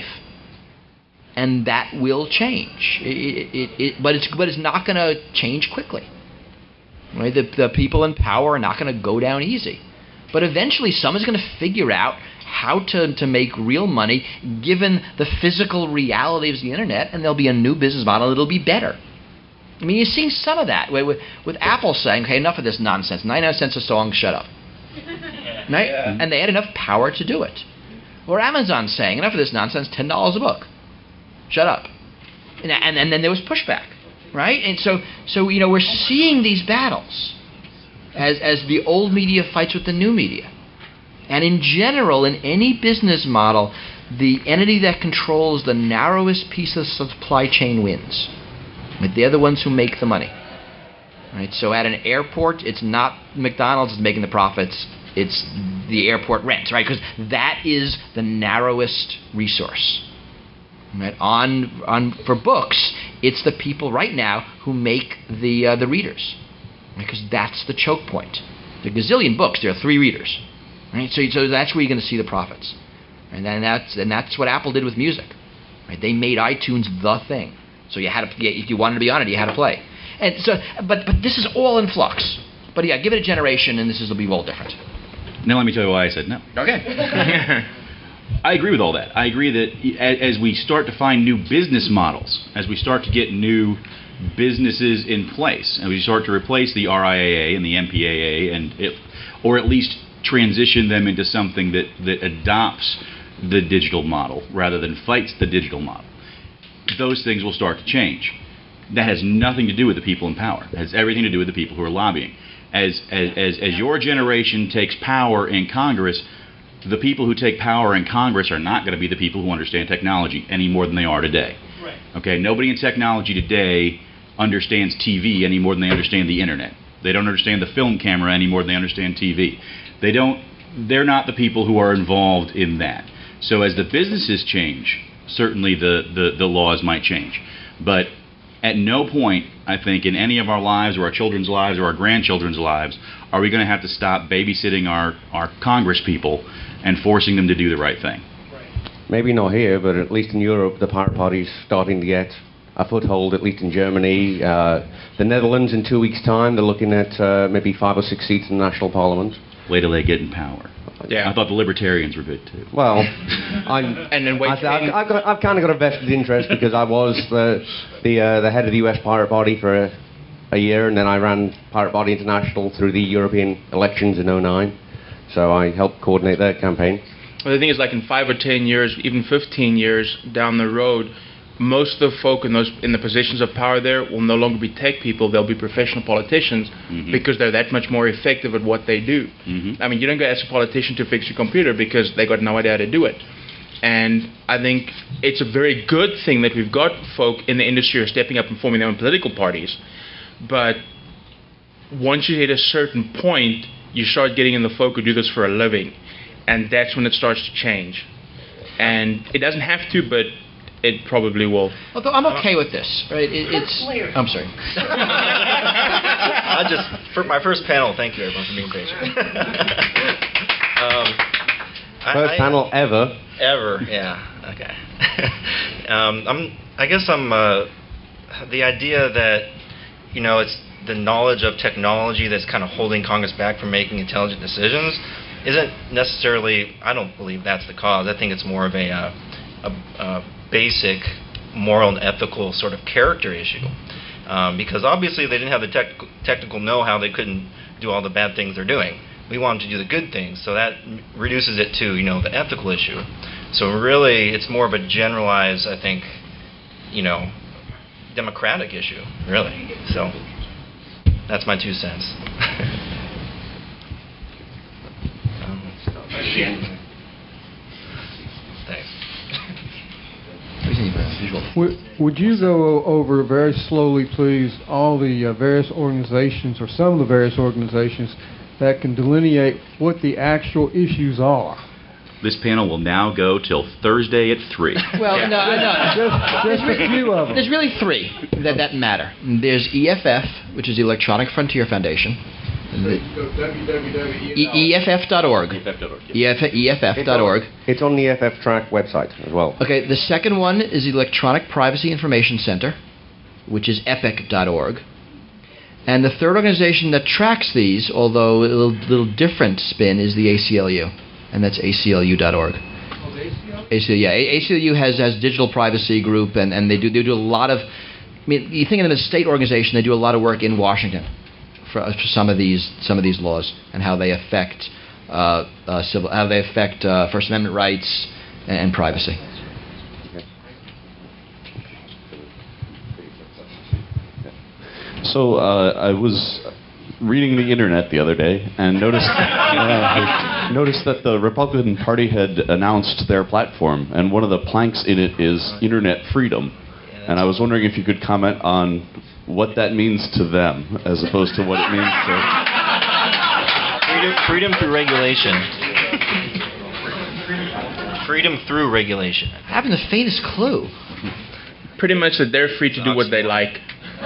And that will change, it, it, it, but it's but it's not going to change quickly. Right? The, the people in power are not going to go down easy, but eventually someone's going to figure out how to, to make real money given the physical realities of the internet, and there'll be a new business model that'll be better. I mean, you're seeing some of that with with Apple saying, "Okay, enough of this nonsense. ninety-nine cents a song, shut up." Right? Yeah. And they had enough power to do it. Or Amazon saying, "Enough of this nonsense. ten dollars a book. Shut up." And, and and then there was pushback, right? And so so you know we're seeing these battles as as the old media fights with the new media. And in general, in any business model, the entity that controls the narrowest piece of the supply chain wins. But they're the ones who make the money. Right? So at an airport, it's not McDonald's is making the profits. It's the airport rent, right? Because that is the narrowest resource. Right? On on for books, it's the people right now who make the uh, the readers, because right? That's the choke point. The gazillion books, there are three readers, right? So so that's where you're going to see the profits, and then that's and that's what Apple did with music. Right? They made iTunes the thing, so you had to if you wanted to be on it, you had to play. And so, but but this is all in flux. But yeah, give it a generation, and this is will be all different. Now let me tell you why I said no. Okay. I agree with all that. I agree that as we start to find new business models, as we start to get new businesses in place, and we start to replace the R I A A and the M P A A, and it, or at least transition them into something that, that adopts the digital model rather than fights the digital model, those things will start to change. That has nothing to do with the people in power. It has everything to do with the people who are lobbying. As, as, as, as your generation takes power in Congress, the people who take power in Congress are not going to be the people who understand technology any more than they are today. Right. Okay, nobody in technology today understands T V any more than they understand the internet. They don't understand the film camera any more than they understand T V. They don't. They're not the people who are involved in that. So as the businesses change, certainly the, the, the laws might change. But at no point, I think, in any of our lives or our children's lives or our grandchildren's lives are we going to have to stop babysitting our, our Congress people and forcing them to do the right thing. Maybe not here, but at least in Europe, the Pirate Party's starting to get a foothold, at least in Germany. Uh, the Netherlands, in two weeks' time, they're looking at uh, maybe five or six seats in the national parliament. Wait till they get in power. Yeah. I thought the libertarians were good, too. Well, I'm, And then wait. I've, I've, I've, got, I've kind of got a vested interest because I was the the, uh, the head of the U S Pirate Party for a, a year, and then I ran Pirate Party International through the European elections in oh nine. So I helped coordinate their campaign. Well, the thing is, like in five or ten years, even fifteen years down the road, most of the folk in those in the positions of power there will no longer be tech people; they'll be professional politicians Mhm. because they're that much more effective at what they do. Mm-hmm. I mean, you don't go ask a politician to fix your computer because they got no idea how to do it. And I think it's a very good thing that we've got folk in the industry who are stepping up and forming their own political parties. But once you hit a certain point, you start getting in the folk who do this for a living, and that's when it starts to change. And it doesn't have to, but it probably will. Although I'm okay with this, right? It, it's. I'm sorry. I just for my first panel. Thank you, everyone, for being patient. um, First I, I, panel ever. Ever, yeah. Okay. um, I'm. I guess I'm. Uh, the idea that you know it's the knowledge of technology that's kind of holding Congress back from making intelligent decisions isn't necessarily. I don't believe that's the cause. I think it's more of a. Uh, a, a basic moral and ethical sort of character issue. Um, because obviously they didn't have the tech- technical know-how, they couldn't do all the bad things they're doing. We want them to do the good things, so that reduces it to, you know, the ethical issue. So really, it's more of a generalized, I think, you know, democratic issue, really. So that's my two cents. um, thanks. Would, would you go over very slowly, please, all the uh, various organizations, or some of the various organizations, that can delineate what the actual issues are? This panel will now go till Thursday at three. Well, no, no. Just, just a few of them. There's really three that, that matter. There's E F F, which is the Electronic Frontier Foundation. E F F dot org. E F F dot org. It's on the E F F track website as well. Okay, the second one is the Electronic Privacy Information Center, which is epic dot org. And the third organization that tracks these, although a little, little different spin, is the A C L U, and that's A C L U dot org. A C L U, yeah. A C L U has has digital privacy group, and, and they do they do a lot of. I mean, you think of them as a state organization, they do a lot of work in Washington for, for some of these some of these laws and how they affect uh, uh, civil, how they affect uh, First Amendment rights and, and privacy. So uh, I was reading the internet the other day and noticed uh, noticed that the Republican Party had announced their platform, and one of the planks in it is internet freedom. And I was wondering if you could comment on what that means to them, as opposed to what it means to... Freedom, freedom through regulation. Freedom through regulation. I haven't the faintest clue. Pretty much that they're free to do what they like.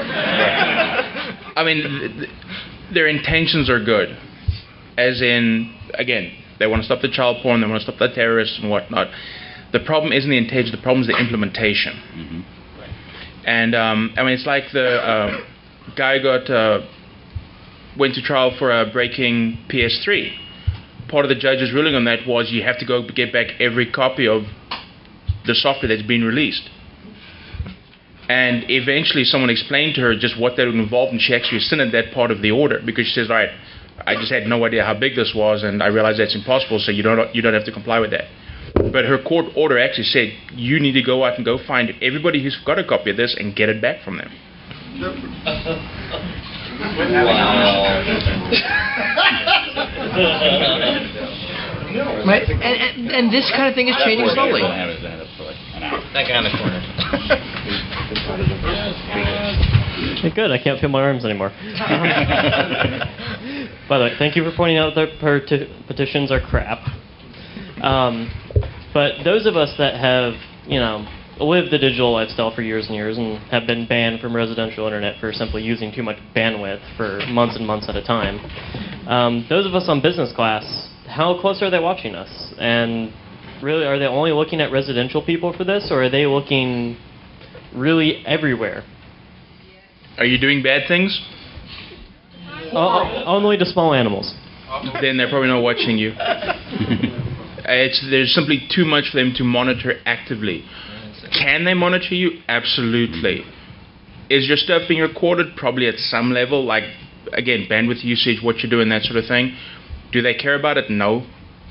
I mean, th- th- their intentions are good. As in, again, they want to stop the child porn, they want to stop the terrorists and whatnot. The problem isn't the intention, the problem is the implementation. Mm-hmm. And, um, I mean, it's like the uh, guy got uh, went to trial for uh, breaking P S three. Part of the judge's ruling on that was you have to go get back every copy of the software that's been released. And eventually someone explained to her just what that would involve, and she actually rescinded that part of the order because she says, all right, I just had no idea how big this was, and I realized that's impossible. So you don't you don't have to comply with that. But her court order actually said you need to go out and go find everybody who's got a copy of this and get it back from them. Right? And, and, and this kind of thing is changing slowly. That guy in the corner. Okay, good. I can't feel my arms anymore. By the way, thank you for pointing out that peti- petitions are crap. Um, but those of us that have, you know, lived the digital lifestyle for years and years and have been banned from residential internet for simply using too much bandwidth for months and months at a time, um, those of us on business class, how close are they watching us? And really, are they only looking at residential people for this, or are they looking really everywhere? Are you doing bad things? Uh, only to small animals. Then they're probably not watching you. It's, there's simply too much for them to monitor actively. Can they monitor you? Absolutely. Is your stuff being recorded? Probably at some level, like, again, bandwidth usage, what you're doing, that sort of thing. Do they care about it? No.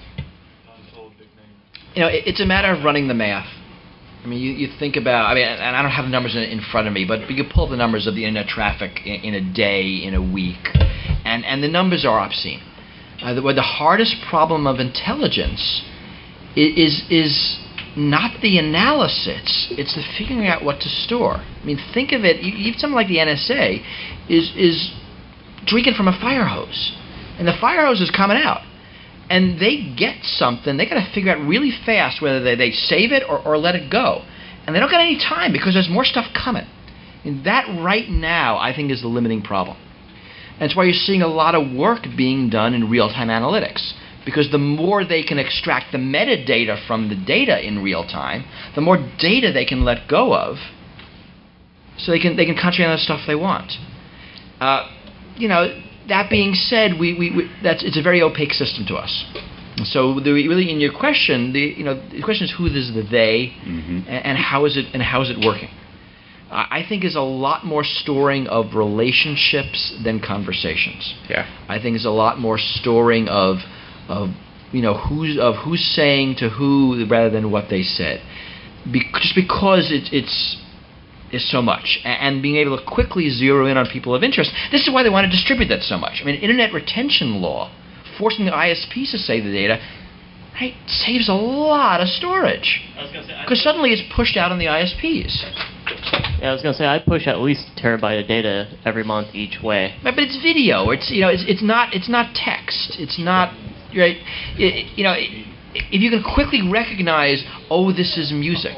You know, it, it's a matter of running the math. I mean, you, you think about, I mean, and I don't have the numbers in, in front of me, but you pull up the numbers of the internet traffic in, in a day, in a week, and, and the numbers are obscene. Uh, the, the hardest problem of intelligence is, is is not the analysis, it's the figuring out what to store. I mean, think of it, even something like the N S A is is drinking from a fire hose, and the fire hose is coming out. And they get something, they got to figure out really fast whether they, they save it or, or let it go. And they don't got any time because there's more stuff coming. And that right now, I think, is the limiting problem. And that's why you're seeing a lot of work being done in real-time analytics. Because the more they can extract the metadata from the data in real time, the more data they can let go of, so they can they can concentrate on the stuff they want. Uh, you know, that being said, we, we, we that's it's a very opaque system to us. So the, really, in your question, the you know the question is who is the they, mm-hmm. and, and how is it and how is it working? Uh, I think is a lot more storing of relationships than conversations. Yeah. I think it's a lot more storing of of you know who's of who's saying to who rather than what they said, Be- just because it, it's is so much, and being able to quickly zero in on people of interest. This is why they want to distribute that so much. I mean, internet retention law, forcing the I S Ps to save the data, right, saves a lot of storage. Because suddenly it's pushed out on the I S Ps. Yeah, I was going to say, I push at least a terabyte of data every month each way. Right, but it's video. It's you know, it's it's not it's not text. It's not right. It, you know, if you can quickly recognize, oh, this is music.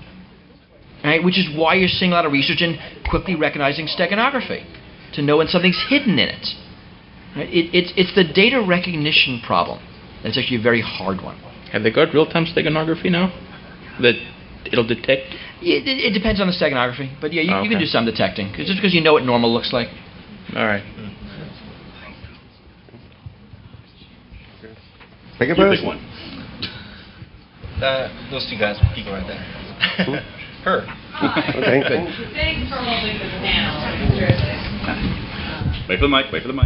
Right, which is why you're seeing a lot of research in quickly recognizing steganography, to know when something's hidden in it. Right? It it's it's the data recognition problem. That's actually a very hard one. Have they got real-time steganography now? That it'll detect? It, it, it depends on the steganography, but yeah, you, oh, okay. you can do some detecting, just because you know what normal looks like. All right. Pick a first one. Uh, those two guys, people right there. Her. Okay, good. Thanks for holding this panel. Seriously. Wait for the mic, wait for the mic.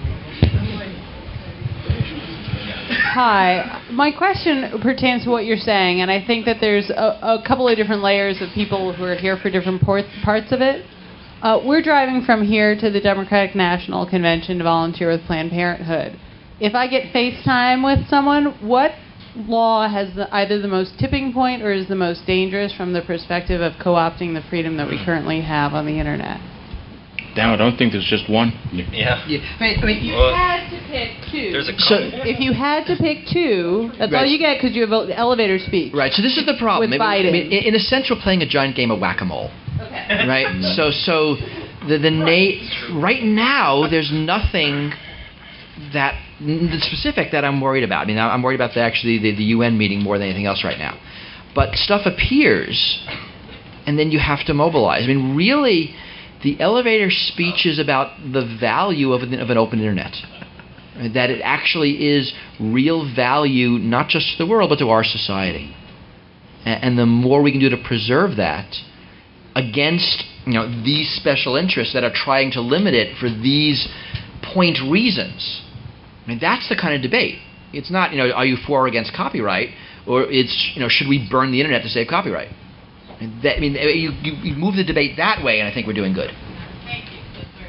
Hi. My question pertains to what you're saying, and I think that there's a, a couple of different layers of people who are here for different por- parts of it. Uh, we're driving from here to the Democratic National Convention to volunteer with Planned Parenthood. If I get FaceTime with someone, what law has the, either the most tipping point or is the most dangerous from the perspective of co-opting the freedom that we currently have on the internet? Damn, I don't think there's just one. Yeah. yeah. I mean, I mean, you well, had to pick two. There's a so, if you had to pick two, that's right. all you get because you have an elevator speech. Right. So this is the problem. With I Biden. mean, in, in a sense, we're playing a giant game of whack-a-mole. Okay. Right. So so the the na- right now there's nothing that the specific that I'm worried about. I mean, I'm worried about the actually the, the U N meeting more than anything else right now. But stuff appears, and then you have to mobilize. I mean, really, the elevator speech is about the value of an, of an open internet. That it actually is real value, not just to the world, but to our society. And, and the more we can do to preserve that against you know these special interests that are trying to limit it for these point reasons, I mean, that's the kind of debate. It's not, you know, are you for or against copyright, or it's, you know, should we burn the internet to save copyright? And that, I mean, you, you, you move the debate that way, and I think we're doing good. Thank you. That's very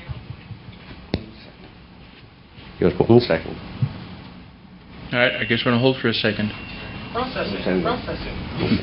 helpful. Yours, one second. All right, I guess we're going to hold for a second. Processing. Processing.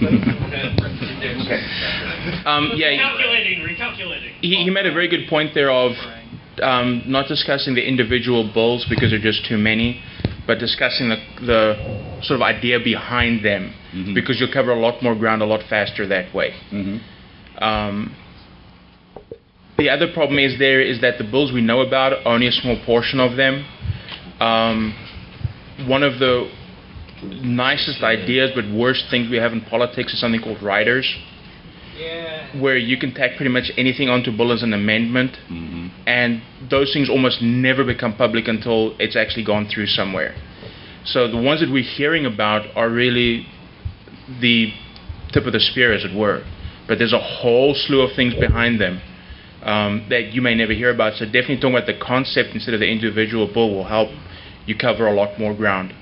Um, yeah, Recalculating, recalculating. he, he made a very good point there of um, not discussing the individual bills because there are just too many, but discussing the, the sort of idea behind them, mm-hmm. because you'll cover a lot more ground a lot faster that way. Mm-hmm. Um, the other problem is there is that the bills we know about are only a small portion of them. Um, one of the nicest ideas but worst things we have in politics is something called riders, yeah. where you can tack pretty much anything onto a bill as an amendment, mm-hmm. and those things almost never become public until it's actually gone through somewhere. So the ones that we're hearing about are really the tip of the spear, as it were, but there's a whole slew of things behind them um, that you may never hear about. So definitely talking about the concept instead of the individual bill will help you cover a lot more ground.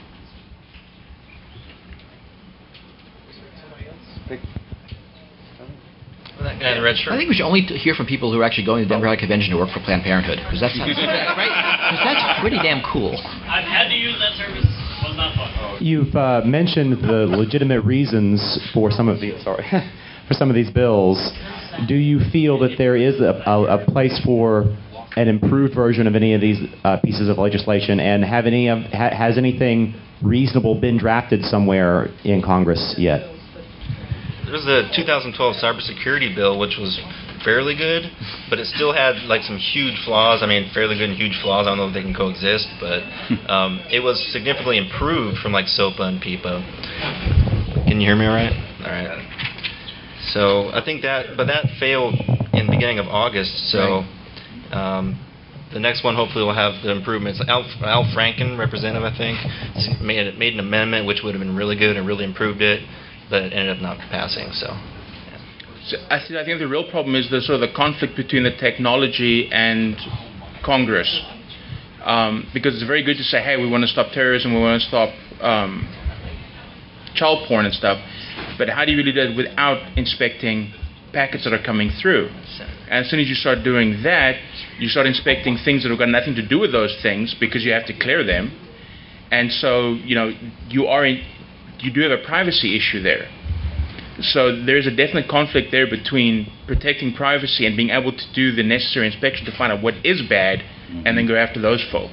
That guy in the red shirt. I think we should only t- hear from people who are actually going to the Democratic Convention to work for Planned Parenthood, because that's right. Because that's pretty damn cool. I've had to use that service. Was not fun. You've uh, mentioned the legitimate reasons for some of these. Sorry, for some of these bills. Do you feel that there is a, a, a place for an improved version of any of these uh, pieces of legislation, and have any of ha- has anything reasonable been drafted somewhere in Congress yet? There was the two thousand twelve cybersecurity bill, which was fairly good, but it still had like some huge flaws. I mean, fairly good and huge flaws. I don't know if they can coexist, but um, it was significantly improved from like SOPA and PIPA. Can you hear me all right? All right. So I think that, but that failed in the beginning of August. So um, the next one hopefully will have the improvements. Al, Al Franken, representative, I think, made made an amendment which would have been really good and really improved it, but it ended up not passing. So. So I, th- I think the real problem is the sort of the conflict between the technology and Congress, um, because it's very good to say, hey, we want to stop terrorism, we want to stop um, child porn and stuff, but how do you really do that without inspecting packets that are coming through? And as soon as you start doing that, you start inspecting things that have got nothing to do with those things because you have to clear them, and so you know you are in, you do have a privacy issue there. So there's a definite conflict there between protecting privacy and being able to do the necessary inspection to find out what is bad, mm-hmm. and then go after those folk.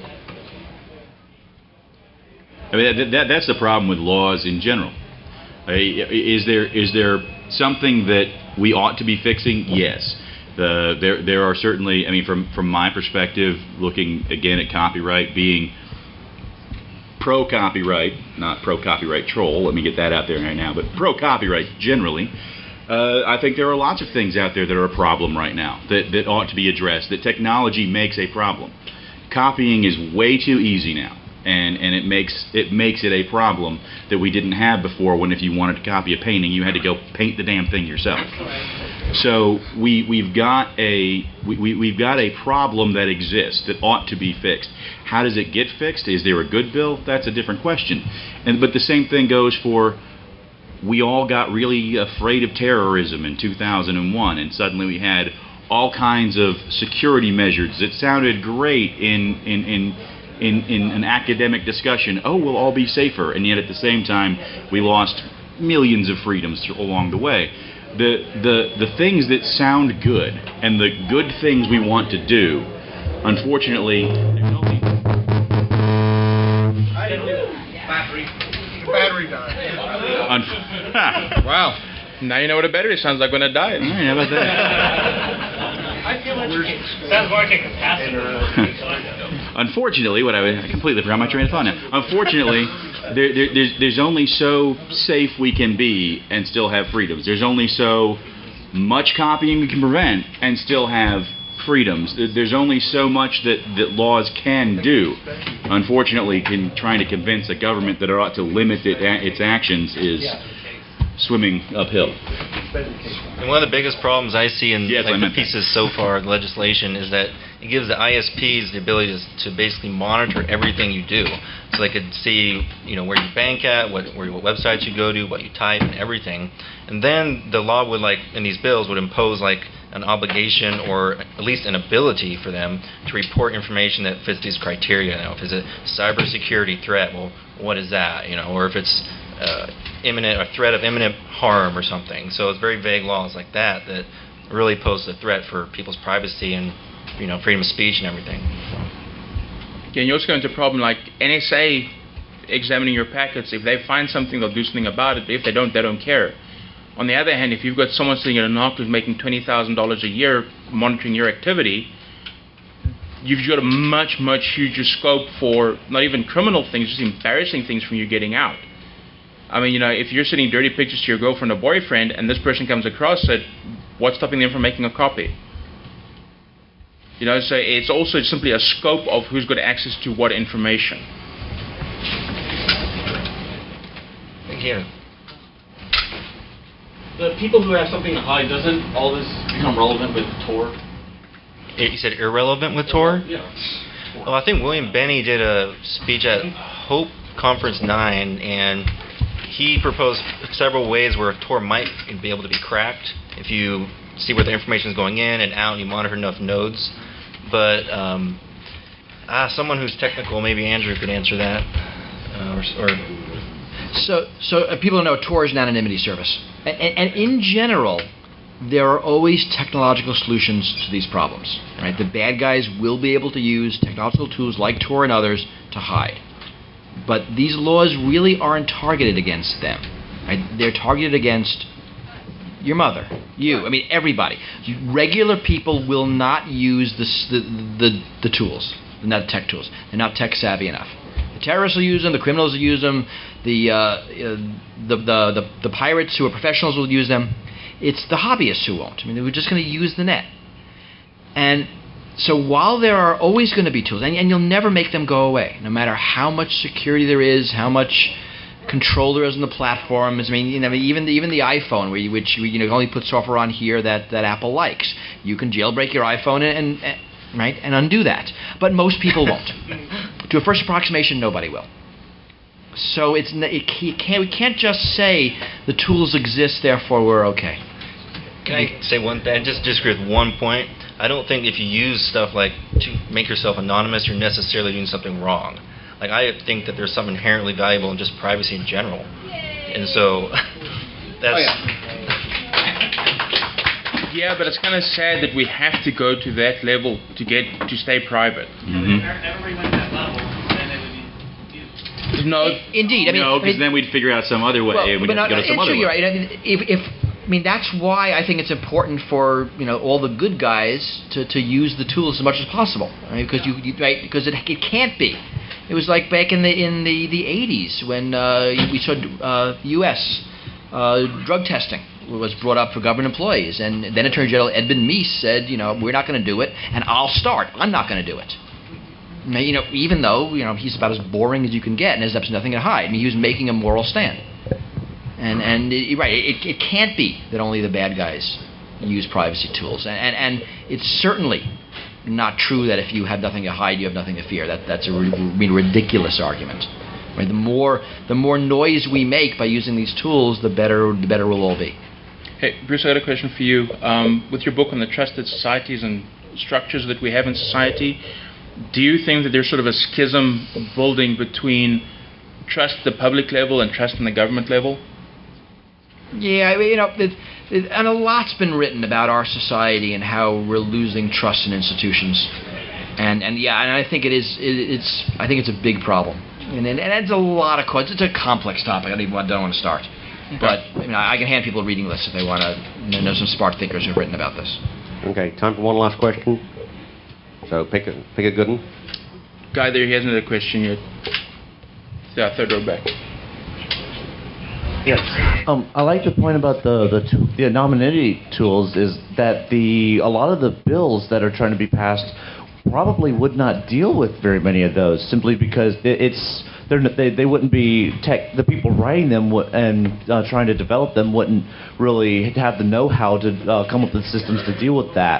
I mean, that, that, that's the problem with laws in general. Uh, is there is there something that we ought to be fixing? Yes. The, there there are certainly, I mean, from, from my perspective, looking again at copyright, being pro-copyright, not pro-copyright troll, let me get that out there right now, but pro-copyright generally, uh, I think there are lots of things out there that are a problem right now that, that ought to be addressed, that technology makes a problem. Copying is way too easy now, and, and it makes it makes it a problem that we didn't have before, when if you wanted to copy a painting, you had to go paint the damn thing yourself. So we, we've got a we, we, we've got a problem that exists that ought to be fixed. How does it get fixed? Is there a good bill? That's a different question. And but the same thing goes for, we all got really afraid of terrorism in two thousand one, and suddenly we had all kinds of security measures that sounded great in in in in, in an academic discussion. Oh, we'll all be safer, and yet at the same time we lost millions of freedoms along the way. The the the things that sound good and the good things we want to do, unfortunately, there's only Battery. Battery died. Unf- wow. Now you know what a battery sounds like when it dies. Yeah, how about that? I feel like sounds more like a capacitor. Unfortunately, what I, I completely forgot my train of thought now. Unfortunately, there, there, there's, there's only so safe we can be and still have freedoms. There's only so much copying we can prevent and still have freedoms. There's only so much that, that laws can do. Unfortunately, can, trying to convince a government that it ought to limit it, its actions is swimming uphill. And one of the biggest problems I see in yes, like, the pieces so far, the legislation, is that it gives the I S Ps the ability to, to basically monitor everything you do. So they could see, you know, where you bank at, what, where, what websites you go to, what you type, and everything. And then the law would, like, in these bills, would impose, like, an obligation or at least an ability for them to report information that fits these criteria. Now, if it's a cybersecurity threat, well, what is that? You know, or if it's uh, imminent, a threat of imminent harm or something. So it's very vague laws like that that really pose a threat for people's privacy and, you know, freedom of speech and everything. Yeah, and you also go into a problem like N S A examining your packets. If they find something, they'll do something about it. But if they don't, they don't care. On the other hand, if you've got someone sitting at a knock who's making twenty thousand dollars a year monitoring your activity, you've got a much, much huger scope for not even criminal things, just embarrassing things from you getting out. I mean, you know, if you're sending dirty pictures to your girlfriend or boyfriend and this person comes across it, what's stopping them from making a copy? You know, so it's also simply a scope of who's got access to what information. Here. The people who have something to hide, doesn't all this become relevant with Tor? You said irrelevant with Tor? Yeah. Well, I think William Benny did a speech at Hope Conference nine, and he proposed several ways where Tor might be able to be cracked if you see where the information is going in and out and you monitor enough nodes. But um, ah, someone who's technical, maybe Andrew could answer that. Uh, or, or So, so uh, people know Tor is an anonymity service. And, and in general, there are always technological solutions to these problems. Right? The bad guys will be able to use technological tools like Tor and others to hide. But these laws really aren't targeted against them. Right? They're targeted against your mother, you, I mean everybody. Regular people will not use this, the, the, the tools, the not tech tools. They're not tech savvy enough. The terrorists will use them, the criminals will use them, the, uh, uh, the, the, the, the pirates who are professionals will use them. It's the hobbyists who won't. I mean, they're just going to use the net. And so while there are always going to be tools, and, and you'll never make them go away, no matter how much security there is, how much control there is in the platforms. I mean, you know, even the, even the iPhone, where you, which you know only put software on here that, that Apple likes, you can jailbreak your iPhone and, and right and undo that. But most people won't. To a first approximation, nobody will. So it's it can't, we can't just say the tools exist, therefore we're okay. Can I say one thing? Just disagree with one point. I don't think if you use stuff like to make yourself anonymous, you're necessarily doing something wrong. Like, I think that there's something inherently valuable in just privacy in general. And so, that's... Oh, yeah. yeah, but it's kind of sad that we have to go to that level to get to stay private. Mm-hmm. Everybody went to that level, then they would be... No. Indeed. I mean, no, because I mean, then we'd figure out some other way. Well, We'd but have to no, go to some it's other true, way. you're right. I mean, if, if I mean, that's why I think it's important for you know all the good guys to, to use the tools as much as possible, right? Because you, you right because it it can't be. It was like back in the in the, the eighties when uh, we saw uh, U S uh, drug testing was brought up for government employees, and then Attorney General Edmund Meese said, you know, we're not going to do it, and I'll start. I'm not going to do it. Now, you know, even though you know he's about as boring as you can get, and has nothing to hide. I mean, he was making a moral stand. And and it, right, it, it can't be that only the bad guys use privacy tools, and and, and it's certainly not true that if you have nothing to hide, you have nothing to fear. That that's a re- I mean, ridiculous argument. Right? The more the more noise we make by using these tools, the better the better we'll all be. Hey, Bruce, I got a question for you. Um, with your book on the trusted societies and structures that we have in society, do you think that there's sort of a schism building between trust at the public level and trust in the government level? Yeah, I mean, you know, it, it, and a lot's been written about our society and how we're losing trust in institutions, and and yeah, and I think it is. It, it's I think it's a big problem, and and, and it's a lot of questions. It's a complex topic. I don't even want, don't want to start, okay. But I, mean, I can hand people a reading list if they want to know some smart thinkers who've written about this. Okay, time for one last question. So pick a pick a good one. Guy there, he hasn't had a question yet. Yeah, third row back. Yes. Um, I like the point about the the, t- the anonymity tools is that the a lot of the bills that are trying to be passed probably would not deal with very many of those simply because it's they're, they they wouldn't be tech the people writing them w- and uh, trying to develop them wouldn't really have the know-how to uh, come up with systems to deal with that.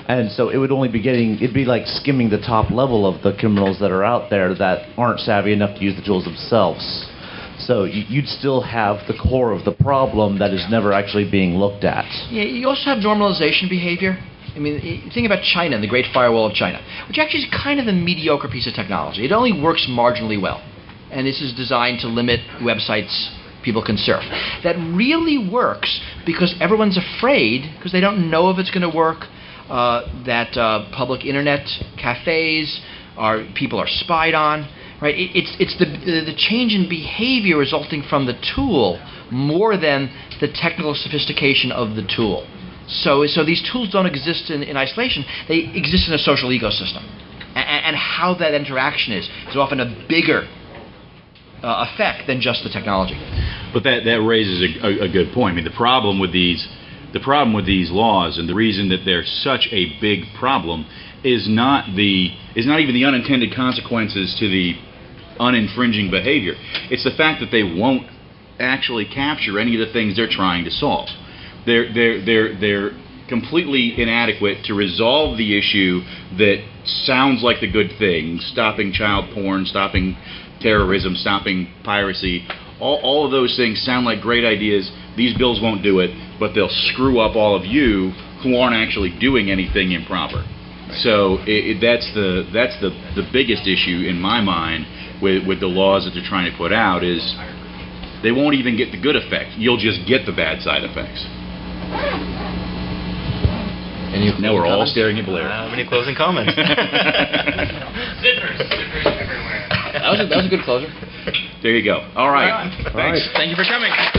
And so it would only be getting, it'd be like skimming the top level of the criminals that are out there that aren't savvy enough to use the tools themselves. So you- you'd still have the core of the problem that is never actually being looked at. Yeah, you also have normalization behavior. I mean, y- think about China and the Great Firewall of China, which actually is kind of a mediocre piece of technology. It only works marginally well. And this is designed to limit websites people can surf. That really works because everyone's afraid because they don't know if it's going to work, uh, that uh, public internet cafes are people are spied on. Right? It, it's it's the the change in behavior resulting from the tool more than the technical sophistication of the tool. So so these tools don't exist in, in isolation. They exist in a social ecosystem, and, and how that interaction is is often a bigger uh, effect than just the technology. But that, that raises a, a, a good point. I mean, the problem with these the problem with these laws, and the reason that they're such a big problem, is not the is not even the unintended consequences to the uninfringing behavior. It's the fact that they won't actually capture any of the things they're trying to solve. They're they're they're they're completely inadequate to resolve the issue that sounds like the good thing: stopping child porn, stopping terrorism, stopping piracy. All all of those things sound like great ideas. These bills won't do it, but they'll screw up all of you who aren't actually doing anything improper. So it, it, that's the that's the, the biggest issue in my mind with with the laws that they're trying to put out is they won't even get the good effect. You'll just get the bad side effects. Any now we're all staring at Blair. Uh, any closing comments? Zippers, zippers everywhere. That was a, that was a good closer. There you go. All right. All right. Thanks. Thank you for coming.